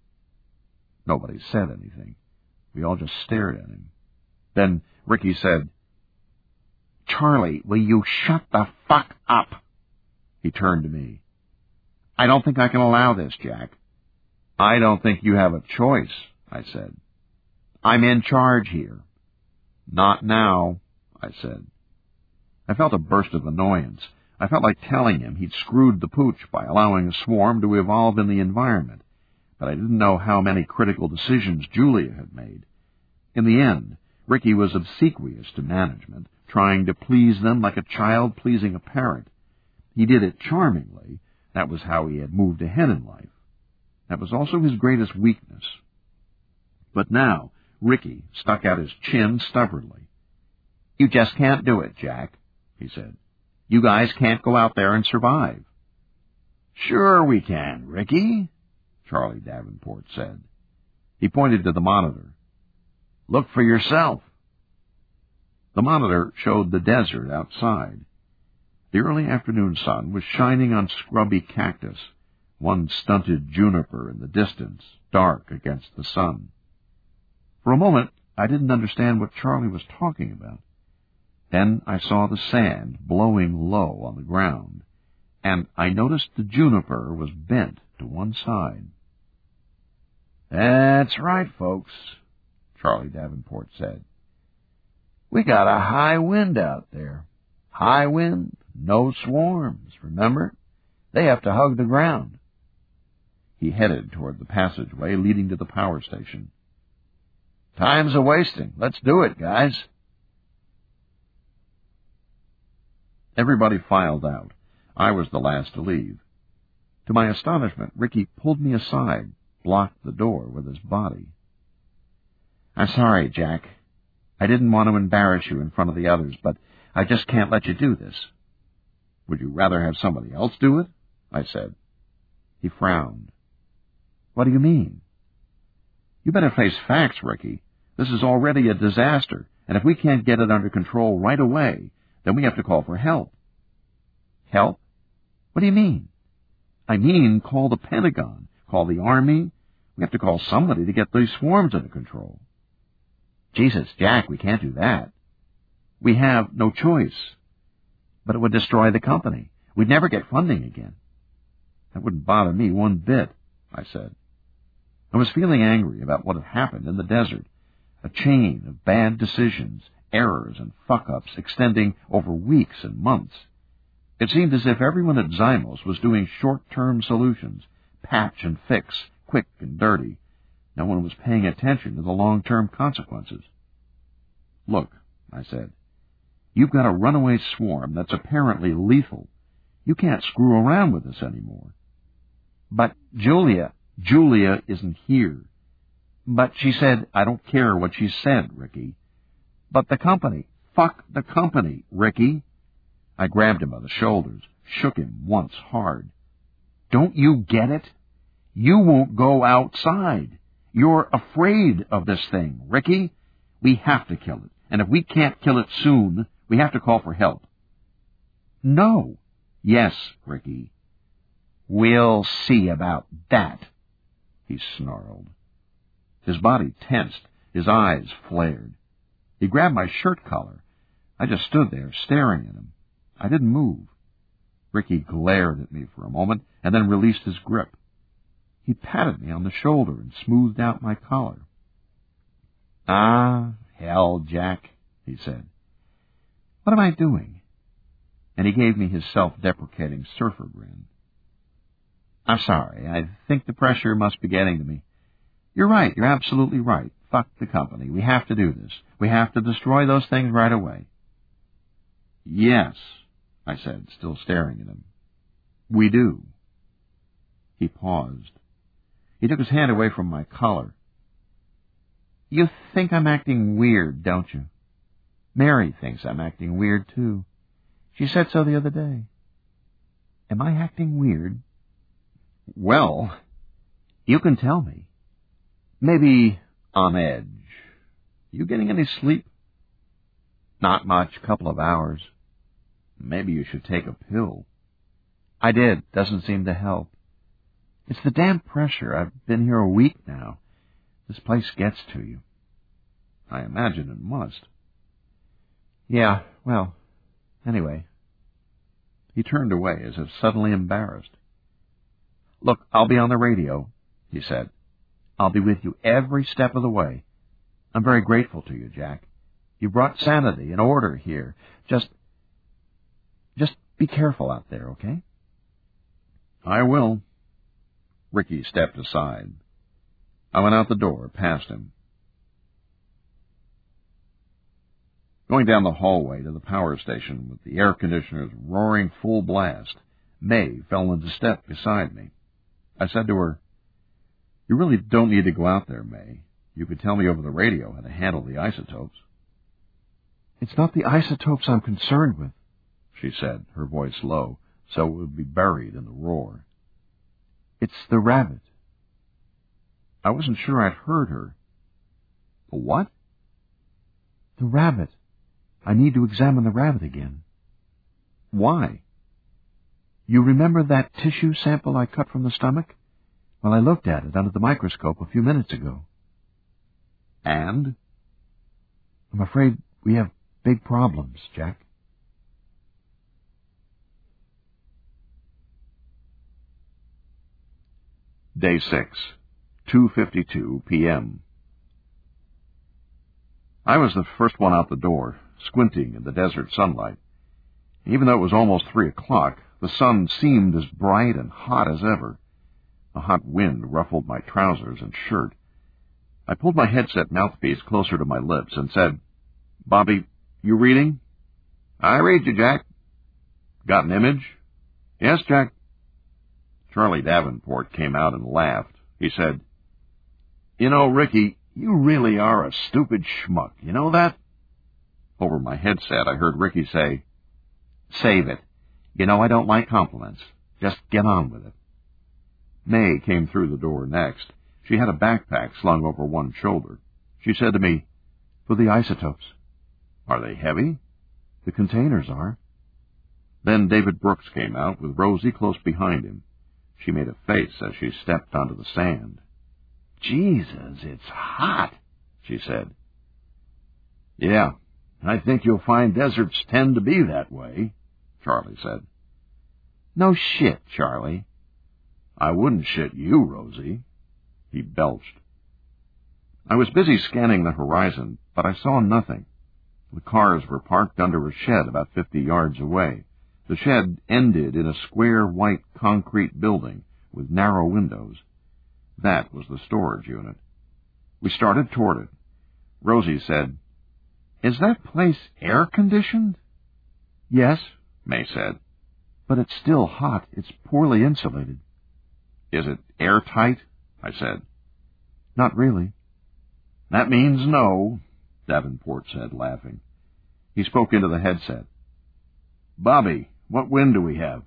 Nobody said anything. We all just stared at him. Then Ricky said, Charlie, will you shut the fuck up? He turned to me. I don't think I can allow this, Jack. I don't think you have a choice, I said. I'm in charge here. Not now, I said. I felt a burst of annoyance. I felt like telling him he'd screwed the pooch by allowing a swarm to evolve in the environment, but I didn't know how many critical decisions Julia had made. In the end, Ricky was obsequious to management, trying to please them like a child pleasing a parent. He did it charmingly. That was how he had moved ahead in life. That was also his greatest weakness. But now, Ricky stuck out his chin stubbornly. You just can't do it, Jack, he said. You guys can't go out there and survive. Sure we can, Ricky, Charlie Davenport said. He pointed to the monitor. Look for yourself. The monitor showed the desert outside. The early afternoon sun was shining on scrubby cactus, one stunted juniper in the distance, dark against the sun. For a moment, I didn't understand what Charlie was talking about. Then I saw the sand blowing low on the ground, and I noticed the juniper was bent to one side. That's right, folks, Charlie Davenport said. We got a high wind out there. High wind, no swarms, remember? They have to hug the ground. He headed toward the passageway leading to the power station. Time's a-wasting. Let's do it, guys. Everybody filed out. I was the last to leave. To my astonishment, Ricky pulled me aside, blocked the door with his body. I'm sorry, Jack. I didn't want to embarrass you in front of the others, but I just can't let you do this. Would you rather have somebody else do it? I said. He frowned. What do you mean? You better face facts, Ricky. This is already a disaster, and if we can't get it under control right away, then we have to call for help. Help? What do you mean? I mean, call the Pentagon, call the Army. We have to call somebody to get these swarms under control. Jesus, Jack, we can't do that. We have no choice. But it would destroy the company. We'd never get funding again. That wouldn't bother me one bit, I said. I was feeling angry about what had happened in the desert, a chain of bad decisions, errors, and fuck-ups extending over weeks and months. It seemed as if everyone at Zymos was doing short-term solutions, patch and fix, quick and dirty. No one was paying attention to the long-term consequences. Look, I said, you've got a runaway swarm that's apparently lethal. You can't screw around with this anymore. But Julia isn't here. But she said, I don't care what she said, Ricky. But the company, fuck the company, Ricky. I grabbed him by the shoulders, shook him once hard. Don't you get it? You won't go outside. You're afraid of this thing, Ricky. We have to kill it, and if we can't kill it soon, we have to call for help. No. Yes, Ricky. We'll see about that, he snarled. His body tensed, his eyes flared. He grabbed my shirt collar. I just stood there, staring at him. I didn't move. Ricky glared at me for a moment, and then released his grip. He patted me on the shoulder and smoothed out my collar. Ah, hell, Jack, he said. What am I doing? And he gave me his self-deprecating surfer grin. I'm sorry. I think the pressure must be getting to me. You're right. You're absolutely right. Fuck the company. We have to do this. We have to destroy those things right away. Yes, I said, still staring at him. We do. He paused. He took his hand away from my collar. You think I'm acting weird, don't you? Mary thinks I'm acting weird, too. She said so the other day. Am I acting weird? Well, you can tell me. Maybe on edge. You getting any sleep? Not much, couple of hours. Maybe you should take a pill. I did. Doesn't seem to help. It's the damn pressure. I've been here a week now. This place gets to you. I imagine it must. Yeah, well, anyway. He turned away as if suddenly embarrassed. Look, I'll be on the radio, he said. I'll be with you every step of the way. I'm very grateful to you, Jack. You brought sanity and order here. Just be careful out there, okay? I will. Ricky stepped aside. I went out the door, past him. Going down the hallway to the power station with the air conditioners roaring full blast, May fell into step beside me. I said to her, You really don't need to go out there, May. You could tell me over the radio how to handle the isotopes. It's not the isotopes I'm concerned with, she said, her voice low, so it would be buried in the roar. It's the rabbit. I wasn't sure I'd heard her. The what? The rabbit. I need to examine the rabbit again. Why? You remember that tissue sample I cut from the stomach? Well, I looked at it under the microscope a few minutes ago. And? I'm afraid we have big problems, Jack. Day 6, 2:52 p.m. I was the first one out the door, squinting in the desert sunlight. Even though it was almost 3 o'clock, the sun seemed as bright and hot as ever. A hot wind ruffled my trousers and shirt. I pulled my headset mouthpiece closer to my lips and said, "Bobby, you reading?" "I read you, Jack." "Got an image?" "Yes, Jack." Charlie Davenport came out and laughed. He said, "You know, Ricky, you really are a stupid schmuck. You know that?" Over my headset, I heard Ricky say, "Save it. You know I don't like compliments. Just get on with it." May came through the door next. She had a backpack slung over one shoulder. She said to me, "For the isotopes." "Are they heavy?" "The containers are." Then David Brooks came out with Rosie close behind him. She made a face as she stepped onto the sand. "Jesus, it's hot," she said. "Yeah, I think you'll find deserts tend to be that way," Charlie said. "No shit, Charlie." "I wouldn't shit you, Rosie." He belched. I was busy scanning the horizon, but I saw nothing. The cars were parked under a shed about 50 yards away. The shed ended in a square white concrete building with narrow windows. That was the storage unit. We started toward it. Rosie said, "Is that place air-conditioned?" "Yes," May said. "But it's still hot. It's poorly insulated." "Is it airtight?" I said. "Not really." "That means no," Davenport said, laughing. He spoke into the headset. "Bobby, what wind do we have?"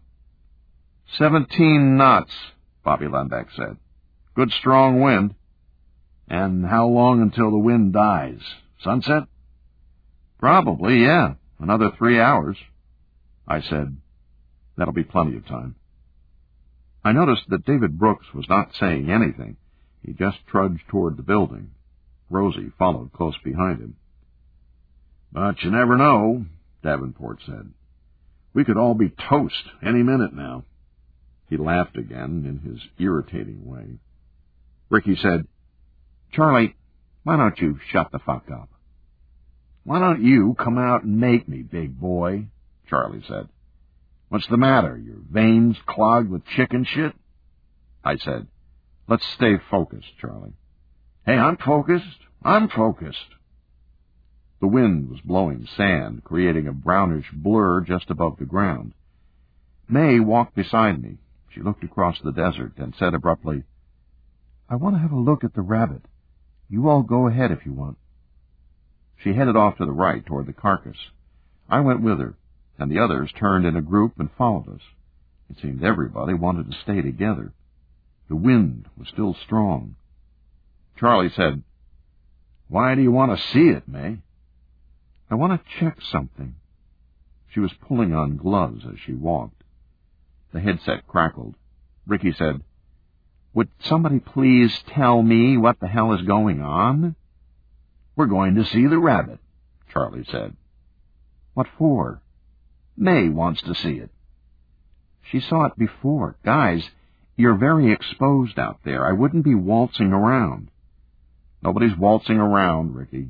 17 knots, Bobby Lembeck said. "Good strong wind." "And how long until the wind dies? Sunset?" "Probably, yeah. Another 3 hours." I said, "That'll be plenty of time." I noticed that David Brooks was not saying anything. He just trudged toward the building. Rosie followed close behind him. "But you never know," Davenport said. "We could all be toast any minute now." He laughed again in his irritating way. Ricky said, "Charlie, why don't you shut the fuck up?" "Why don't you come out and make me, big boy?" Charlie said. "What's the matter? Your veins clogged with chicken shit?" I said, "Let's stay focused, Charlie." "Hey, I'm focused. I'm focused." The wind was blowing sand, creating a brownish blur just above the ground. May walked beside me. She looked across the desert and said abruptly, "I want to have a look at the rabbit. You all go ahead if you want." She headed off to the right toward the carcass. I went with her, and the others turned in a group and followed us. It seemed everybody wanted to stay together. The wind was still strong. Charlie said, "Why do you want to see it, May?" "I want to check something." She was pulling on gloves as she walked. The headset crackled. Ricky said, "Would somebody please tell me what the hell is going on?" "We're going to see the rabbit," Charlie said. "What for?" "May wants to see it." "She saw it before. Guys, you're very exposed out there. I wouldn't be waltzing around." "Nobody's waltzing around, Ricky."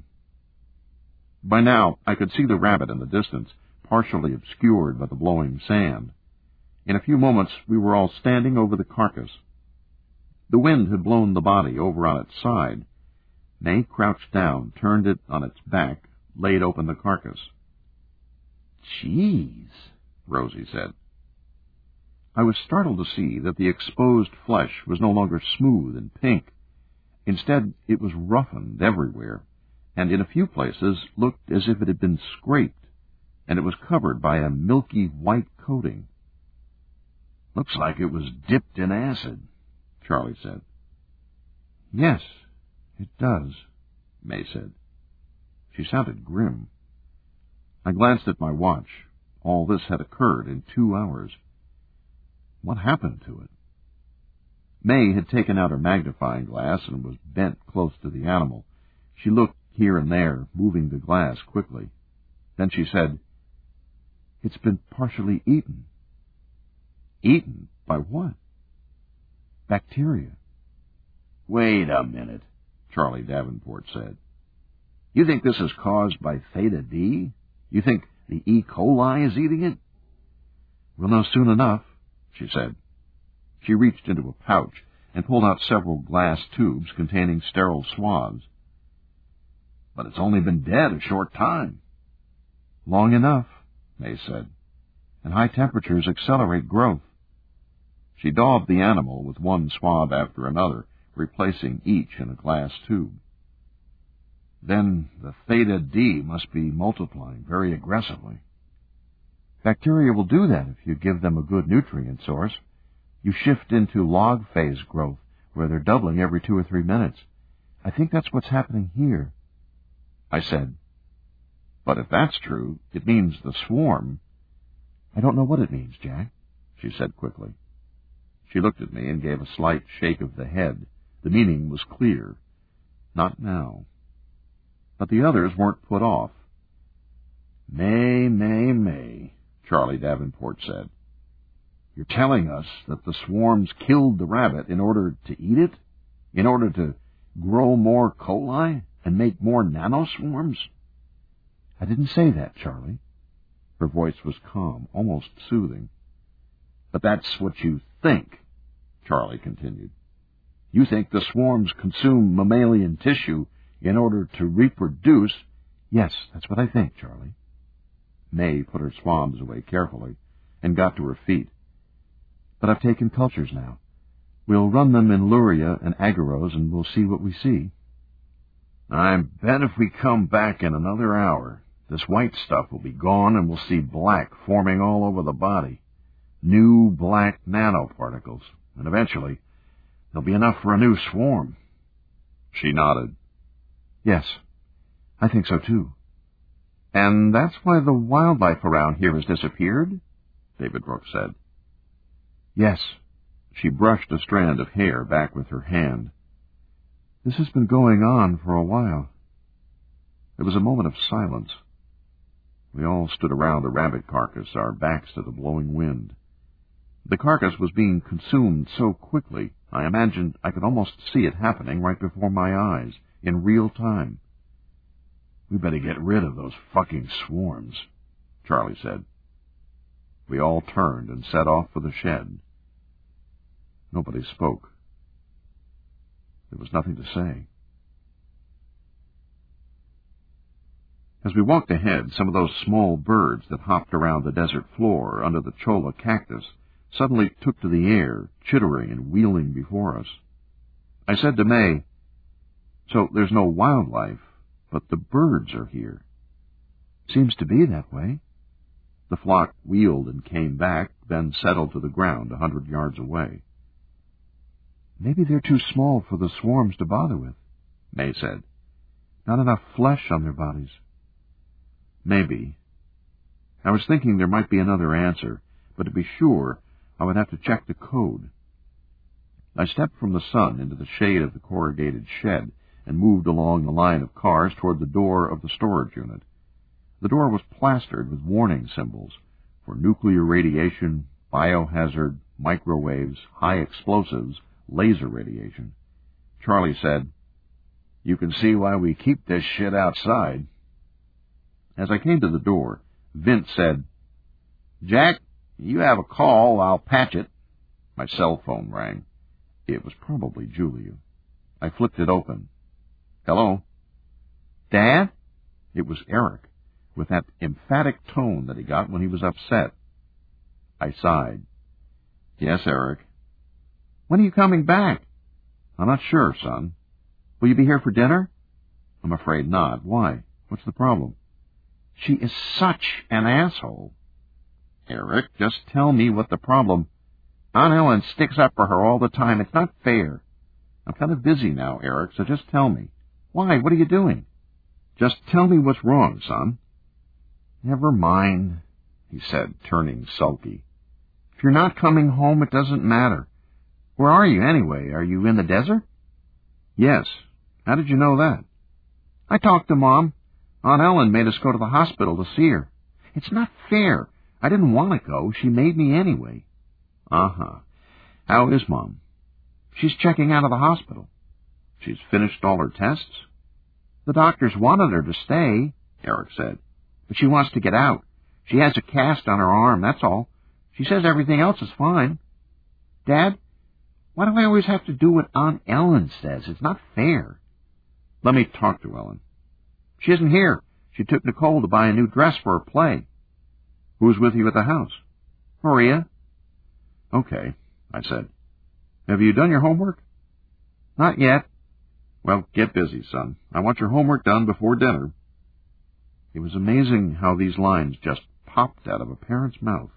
By now, I could see the rabbit in the distance, partially obscured by the blowing sand. In a few moments, we were all standing over the carcass. The wind had blown the body over on its side. May crouched down, turned it on its back, laid open the carcass. "Jeez," Rosie said. I was startled to see that the exposed flesh was no longer smooth and pink. Instead, it was roughened everywhere, and in a few places looked as if it had been scraped, and it was covered by a milky white coating. "Looks like it was dipped in acid," Charlie said. Yes, it does, May said. She sounded grim. I glanced at my watch. All this had occurred in 2 hours. What happened to it? May had taken out her magnifying glass and was bent close to the animal. She looked here and there, moving the glass quickly. Then she said, "It's been partially eaten." "Eaten? By what?" "Bacteria." "Wait a minute," Charlie Davenport said. "You think this is caused by Theta D? You think the E. coli is eating it?" "We'll know soon enough," she said. She reached into a pouch and pulled out several glass tubes containing sterile swabs. "But it's only been dead a short time." "Long enough," May said. "and high temperatures accelerate growth." She daubed the animal with one swab after another, replacing each in a glass tube. "Then the Theta D must be multiplying very aggressively." "Bacteria will do that if you give them a good nutrient source. You shift into log phase growth, where they're doubling every 2 or 3 minutes. I think that's what's happening here," I said. "But if that's true, it means the swarm—" "I don't know what it means, Jack," she said quickly. She looked at me and gave a slight shake of the head. The meaning was clear. Not now. But the others weren't put off. May, Charlie Davenport said. "You're telling us that the swarms killed the rabbit in order to eat it? In order to grow more coli and make more nanoswarms?" "I didn't say that, Charlie." Her voice was calm, almost soothing. "But that's what you think," Charlie continued. "You think the swarms consume mammalian tissue in order to reproduce—" "Yes, that's what I think, Charlie." May put her swabs away carefully and got to her feet. "But I've taken cultures now. We'll run them in Luria and agarose, and we'll see what we see." "I bet if we come back in another hour, this white stuff will be gone and we'll see black forming all over the body. New black nanoparticles. And eventually, there'll be enough for a new swarm." She nodded. "Yes, I think so too." "And that's why the wildlife around here has disappeared?" David Brooks said. "Yes." She brushed a strand of hair back with her hand. "This has been going on for a while." There was a moment of silence. We all stood around the rabbit carcass, our backs to the blowing wind. The carcass was being consumed so quickly, I imagined I could almost see it happening right before my eyes, in real time. "We better get rid of those fucking swarms," Charlie said. We all turned and set off for the shed. Nobody spoke. There was nothing to say. As we walked ahead, some of those small birds that hopped around the desert floor under the cholla cactus suddenly took to the air, chittering and wheeling before us. I said to May, "So there's no wildlife, but the birds are here." "Seems to be that way." The flock wheeled and came back, then settled to the ground 100 yards away. "Maybe they're too small for the swarms to bother with," May said. "Not enough flesh on their bodies." Maybe. I was thinking there might be another answer, but to be sure, I would have to check the code. I stepped from the sun into the shade of the corrugated shed and moved along the line of cars toward the door of the storage unit. The door was plastered with warning symbols for nuclear radiation, biohazard, microwaves, high explosives, laser radiation. Charlie said, "You can see why we keep this shit outside." As I came to the door, Vince said, "Jack, you have a call. I'll patch it." My cell phone rang. It was probably Julia. I flipped it open. "Hello?" "Dad?" It was Eric, with that emphatic tone that he got when he was upset. I sighed. "Yes, Eric." "When are you coming back?" "I'm not sure, son." "Will you be here for dinner?" "I'm afraid not. Why? What's the problem?" "She is such an asshole." "Eric, just tell me what the problem—" Aunt Ellen sticks up for her all the time. It's not fair. I'm kind of busy now, Eric, so just tell me. Why? What are you doing? Just tell me what's wrong, son. Never mind, he said, turning sulky. If you're not coming home, it doesn't matter. Where are you, anyway? Are you in the desert? Yes. How did you know that? I talked to Mom. Aunt Ellen made us go to the hospital to see her. It's not fair. I didn't want to go. She made me anyway. Uh-huh. How is Mom? She's checking out of the hospital. She's finished all her tests? The doctors wanted her to stay, Eric said, but she wants to get out. She has a cast on her arm, that's all. She says everything else is fine. Dad, why do I always have to do what Aunt Ellen says? It's not fair. Let me talk to Ellen. She isn't here. She took Nicole to buy a new dress for her play. Who's with you at the house? Maria. Okay, I said. Have you done your homework? Not yet. Well, get busy, son. I want your homework done before dinner. It was amazing how these lines just popped out of a parent's mouth.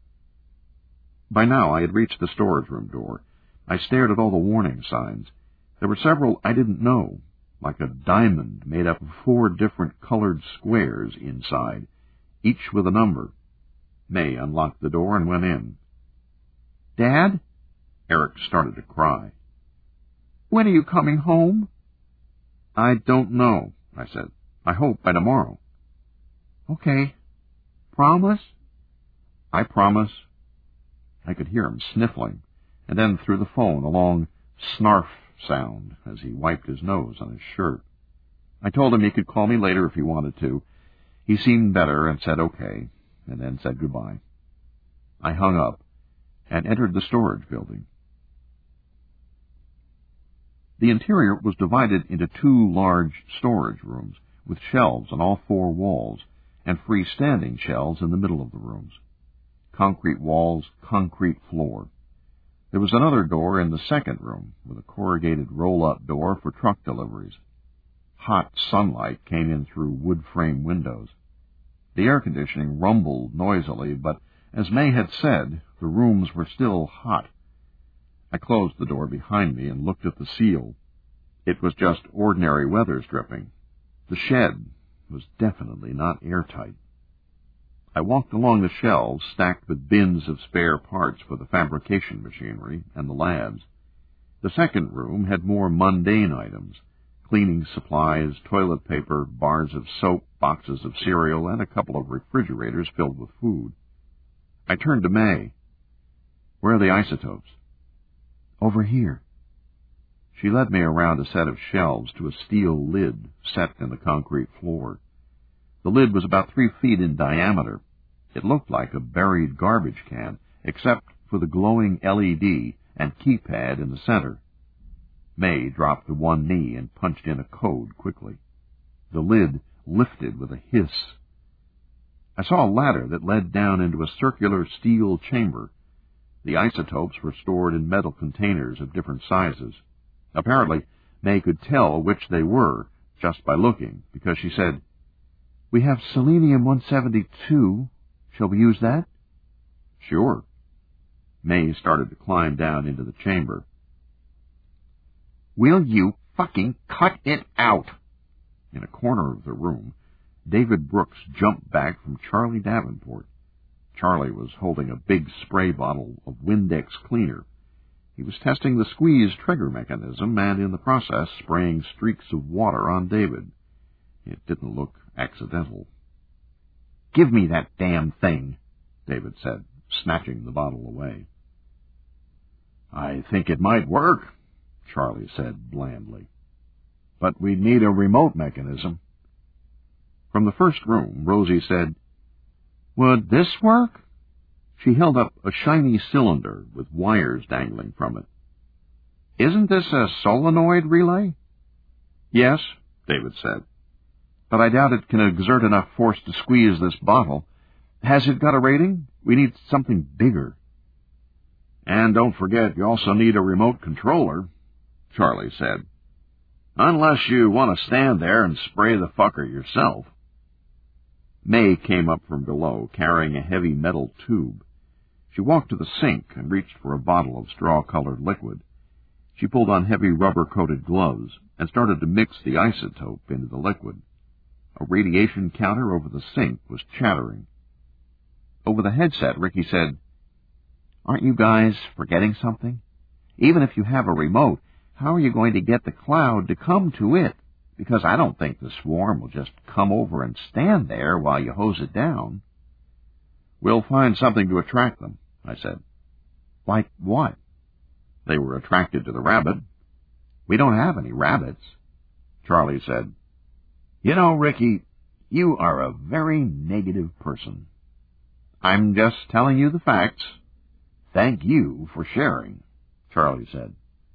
By now I had reached the storage room door. I stared at all the warning signs. There were several I didn't know, like a diamond made up of 4 different colored squares inside, each with a number. May unlocked the door and went in. Dad? Eric started to cry. When are you coming home? I don't know, I said. I hope by tomorrow. Okay. Promise? I promise. I could hear him sniffling, and then through the phone a long snarf sound as he wiped his nose on his shirt. I told him he could call me later if he wanted to. He seemed better and said okay, and then said goodbye. I hung up and entered the storage building. The interior was divided into 2 large storage rooms, with shelves on all 4 walls, and freestanding shelves in the middle of the rooms. Concrete walls, concrete floor. There was another door in the second room, with a corrugated roll-up door for truck deliveries. Hot sunlight came in through wood-frame windows. The air conditioning rumbled noisily, but, as May had said, the rooms were still hot. I closed the door behind me and looked at the seal. It was just ordinary weather stripping. The shed was definitely not airtight. I walked along the shelves stacked with bins of spare parts for the fabrication machinery and the labs. The second room had more mundane items, cleaning supplies, toilet paper, bars of soap, boxes of cereal, and a couple of refrigerators filled with food. I turned to May. Where are the isotopes? Over here. She led me around a set of shelves to a steel lid set in the concrete floor. The lid was about 3 feet in diameter. It looked like a buried garbage can, except for the glowing LED and keypad in the center. May dropped to one knee and punched in a code quickly. The lid lifted with a hiss. I saw a ladder that led down into a circular steel chamber. The isotopes were stored in metal containers of different sizes. Apparently, May could tell which they were just by looking, because she said, "We have selenium-172. Shall we use that?" "Sure." May started to climb down into the chamber. "Will you fucking cut it out?" In a corner of the room, David Brooks jumped back from Charlie Davenport. Charlie was holding a big spray bottle of Windex cleaner. He was testing the squeeze trigger mechanism and, in the process, spraying streaks of water on David. It didn't look accidental. "Give me that damn thing," David said, snatching the bottle away. "I think it might work," Charlie said blandly. "But we need a remote mechanism." From the first room, Rosie said, "Would this work?" She held up a shiny cylinder with wires dangling from it. "Isn't this a solenoid relay?" "Yes," David said. "But I doubt it can exert enough force to squeeze this bottle. Has it got a rating? We need something bigger." "And don't forget, you also need a remote controller," Charlie said. "Unless you want to stand there and spray the fucker yourself." May came up from below, carrying a heavy metal tube. She walked to the sink and reached for a bottle of straw-colored liquid. She pulled on heavy rubber-coated gloves and started to mix the isotope into the liquid. A radiation counter over the sink was chattering. Over the headset, Ricky said, "Aren't you guys forgetting something? Even if you have a remote, how are you going to get the cloud to come to it? Because I don't think the swarm will just come over and stand there while you hose it down." "We'll find something to attract them," I said. "Like what?" "They were attracted to the rabbit." "We don't have any rabbits." Charlie said, "You know, Ricky, you are a very negative person." "I'm just telling you the facts." "Thank you for sharing," Charlie said.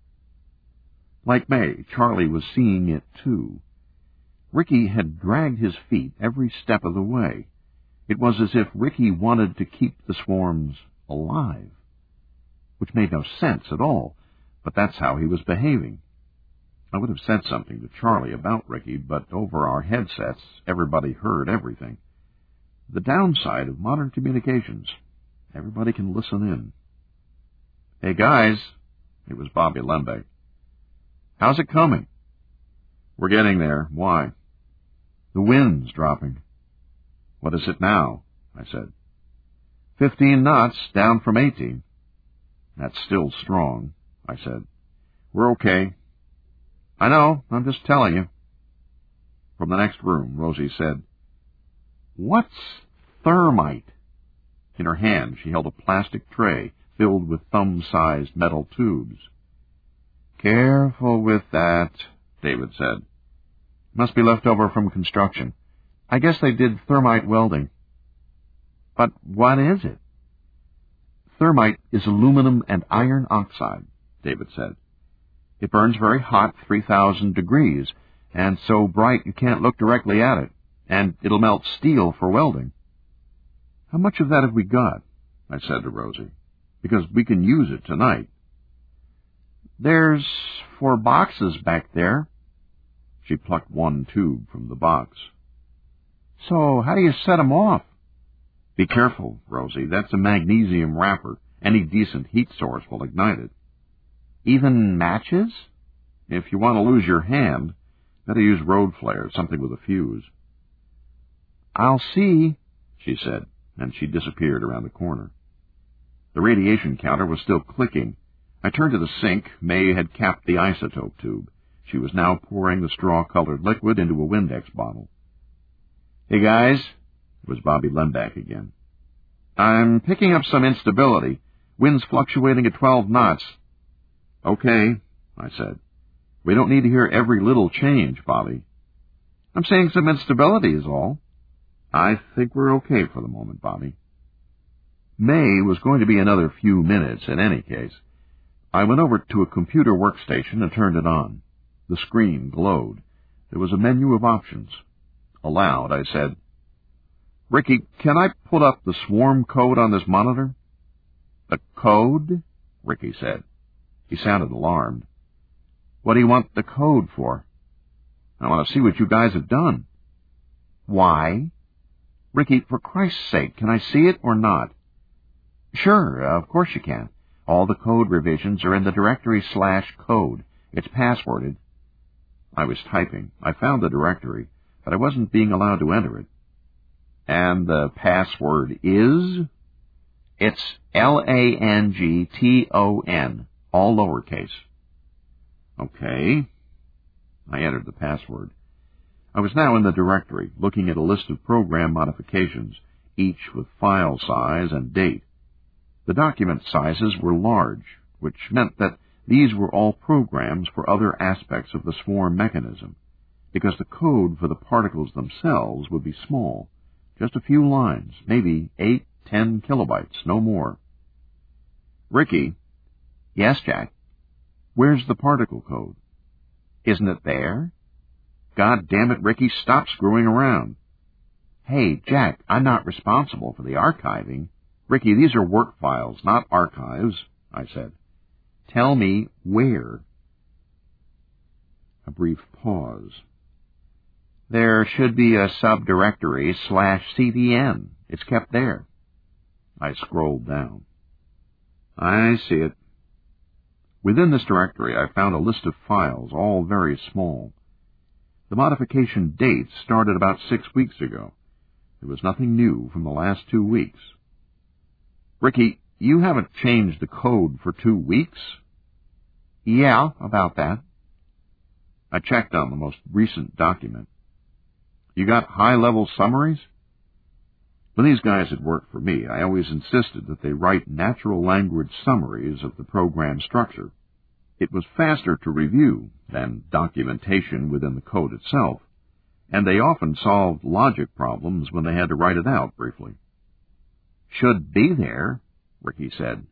Like May, Charlie was seeing it too. Ricky had dragged his feet every step of the way. It was as if Ricky wanted to keep the swarms alive, which made no sense at all, but that's how he was behaving. I would have said something to Charlie about Ricky, but over our headsets, everybody heard everything. The downside of modern communications, everybody can listen in. "Hey, guys," it was Bobby Lembeck. "How's it coming?" "We're getting there. Why?" "The wind's dropping." "What is it now?" I said. 15 knots, down from 18. "That's still strong," I said. "We're okay." "I know, I'm just telling you." From the next room, Rosie said, "What's thermite?" In her hand, she held a plastic tray filled with thumb-sized metal tubes. "Careful with that," David said. "Must be left over from construction. I guess they did thermite welding." "But what is it?" "Thermite is aluminum and iron oxide," David said. "It burns very hot, 3,000 degrees, and so bright you can't look directly at it, and it'll melt steel for welding." "How much of that have we got?" I said to Rosie, "because we can use it tonight." "There's 4 boxes back there." She plucked one tube from the box. "So how do you set 'em off?" "Be careful, Rosie. That's a magnesium wrapper. Any decent heat source will ignite it." "Even matches?" "If you want to lose your hand, better use road flares, something with a fuse." "I'll see," she said, and she disappeared around the corner. The radiation counter was still clicking. I turned to the sink. May had capped the isotope tube. She was now pouring the straw-colored liquid into a Windex bottle. "Hey, guys," it was Bobby Lembeck again. "I'm picking up some instability. Wind's fluctuating at 12 knots. "Okay," I said. "We don't need to hear every little change, Bobby." "I'm seeing some instability is all." "I think we're okay for the moment, Bobby." May was going to be another few minutes in any case. I went over to a computer workstation and turned it on. The screen glowed. There was a menu of options. Aloud, I said, "Ricky, can I put up the swarm code on this monitor?" "The code?" Ricky said. He sounded alarmed. "What do you want the code for?" "I want to see what you guys have done." "Why?" "Ricky, for Christ's sake, can I see it or not?" "Sure, of course you can. All the code revisions are in the directory /code. It's passworded." I was typing. I found the directory, but I wasn't being allowed to enter it. "And the password is?" "It's LANGTON, all lowercase." "Okay." I entered the password. I was now in the directory, looking at a list of program modifications, each with file size and date. The document sizes were large, which meant that these were all programs for other aspects of the swarm mechanism, because the code for the particles themselves would be small, just a few lines, maybe 8-10 kilobytes, no more. "Ricky." "Yes, Jack." "Where's the particle code?" "Isn't it there?" "God damn it, Ricky, stop screwing around." "Hey, Jack, I'm not responsible for the archiving." "Ricky, these are work files, not archives," I said. "Tell me where." A brief pause. "There should be a subdirectory /CDN. It's kept there." I scrolled down. I see it. Within this directory, I found a list of files, all very small. The modification dates started about 6 weeks ago. There was nothing new from the last 2 weeks. Ricky, you haven't changed the code for 2 weeks? Yeah, about that. I checked on the most recent document. You got high-level summaries? When these guys had worked for me, I always insisted that they write natural language summaries of the program structure. It was faster to review than documentation within the code itself, and they often solved logic problems when they had to write it out briefly. Should be there, Ricky said.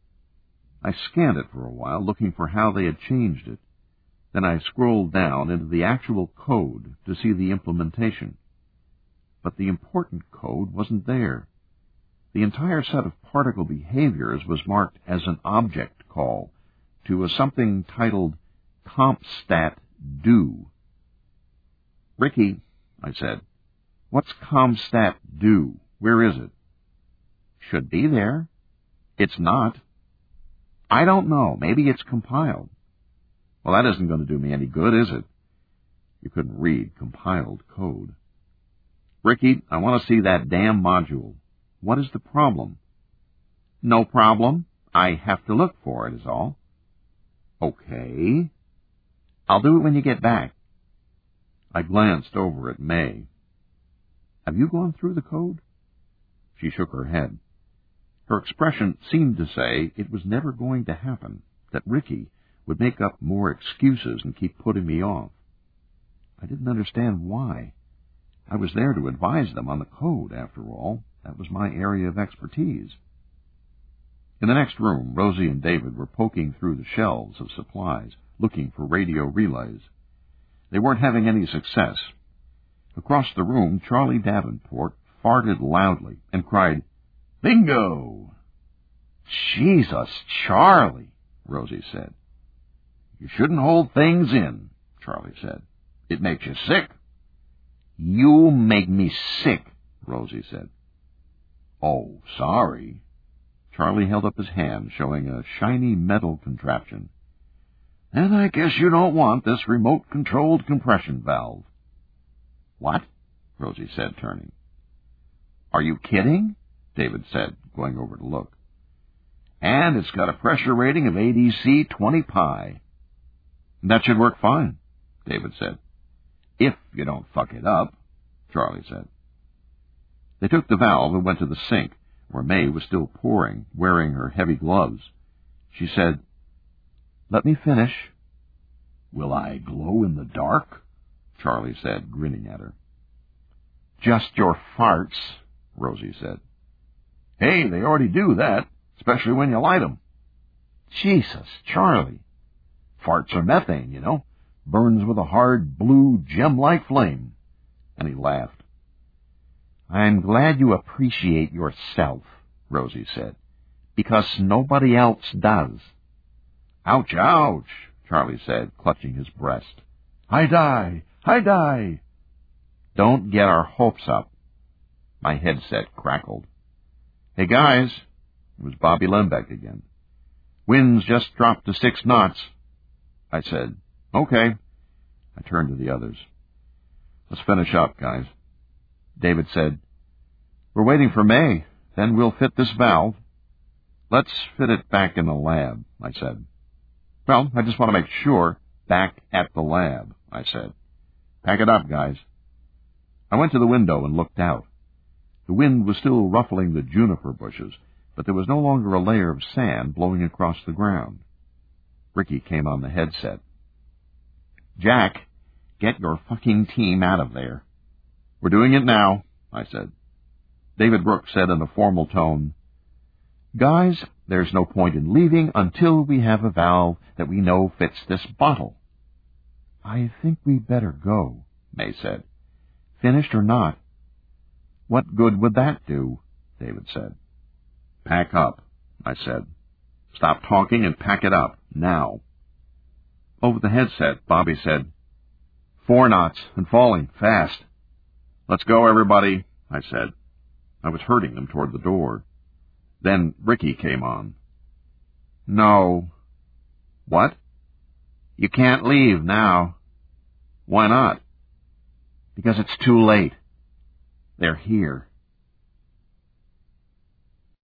I scanned it for a while, looking for how they had changed it. Then I scrolled down into the actual code to see the implementation. But the important code wasn't there. The entire set of particle behaviors was marked as an object call to a something titled CompStat-Do. Ricky, I said, what's CompStat-Do? Where is it? Should be there. It's not. I don't know. Maybe it's compiled. Well, that isn't going to do me any good, is it? You couldn't read compiled code. Ricky, I want to see that damn module. What is the problem? No problem. I have to look for it, is all. Okay. I'll do it when you get back. I glanced over at May. Have you gone through the code? She shook her head. Her expression seemed to say it was never going to happen, that Ricky would make up more excuses and keep putting me off. I didn't understand why. I was there to advise them on the code, after all. That was my area of expertise. In the next room, Rosie and David were poking through the shelves of supplies, looking for radio relays. They weren't having any success. Across the room, Charlie Davenport farted loudly and cried, "Bingo!" "Jesus, Charlie," Rosie said. "You shouldn't hold things in," Charlie said. "It makes you sick." "You make me sick," Rosie said. "Oh, sorry." Charlie held up his hand, showing a shiny metal contraption. "And I guess you don't want this remote-controlled compression valve." "What?" Rosie said, turning. "Are you kidding?" David said, going over to look. "And it's got a pressure rating of ADC 20 pi. "That should work fine," David said. "If you don't fuck it up," Charlie said. They took the valve and went to the sink, where May was still pouring, wearing her heavy gloves. She said, "Let me finish." "Will I glow in the dark?" Charlie said, grinning at her. "Just your farts," Rosie said. "Hey, they already do that, especially when you light them." "Jesus, Charlie." "Farts are methane, you know. Burns with a hard, blue, gem-like flame." And he laughed. "I'm glad you appreciate yourself," Rosie said, "because nobody else does." "Ouch, ouch," Charlie said, clutching his breast. "I die, I die." "Don't get our hopes up." My headset crackled. "Hey, guys," it was Bobby Lembeck again. "Wind's just dropped to 6 knots. I said, "Okay." I turned to the others. "Let's finish up, guys." David said, "We're waiting for May. Then we'll fit this valve." "Let's fit it back in the lab," I said. "Well, I just want to make sure." "Back at the lab," I said. "Pack it up, guys." I went to the window and looked out. The wind was still ruffling the juniper bushes, but there was no longer a layer of sand blowing across the ground. Ricky came on the headset. "Jack, get your fucking team out of there." "We're doing it now," I said. David Brooks said in a formal tone, "Guys, there's no point in leaving until we have a valve that we know fits this bottle." "I think we better go," May said. "Finished or not?" "What good would that do?" David said. "Pack up," I said. "Stop talking and pack it up, now." Over the headset, Bobby said, 4 knots and falling, fast." "Let's go, everybody," I said. I was herding them toward the door. Then Ricky came on. No. What? You can't leave now. Why not? Because it's too late. They're here.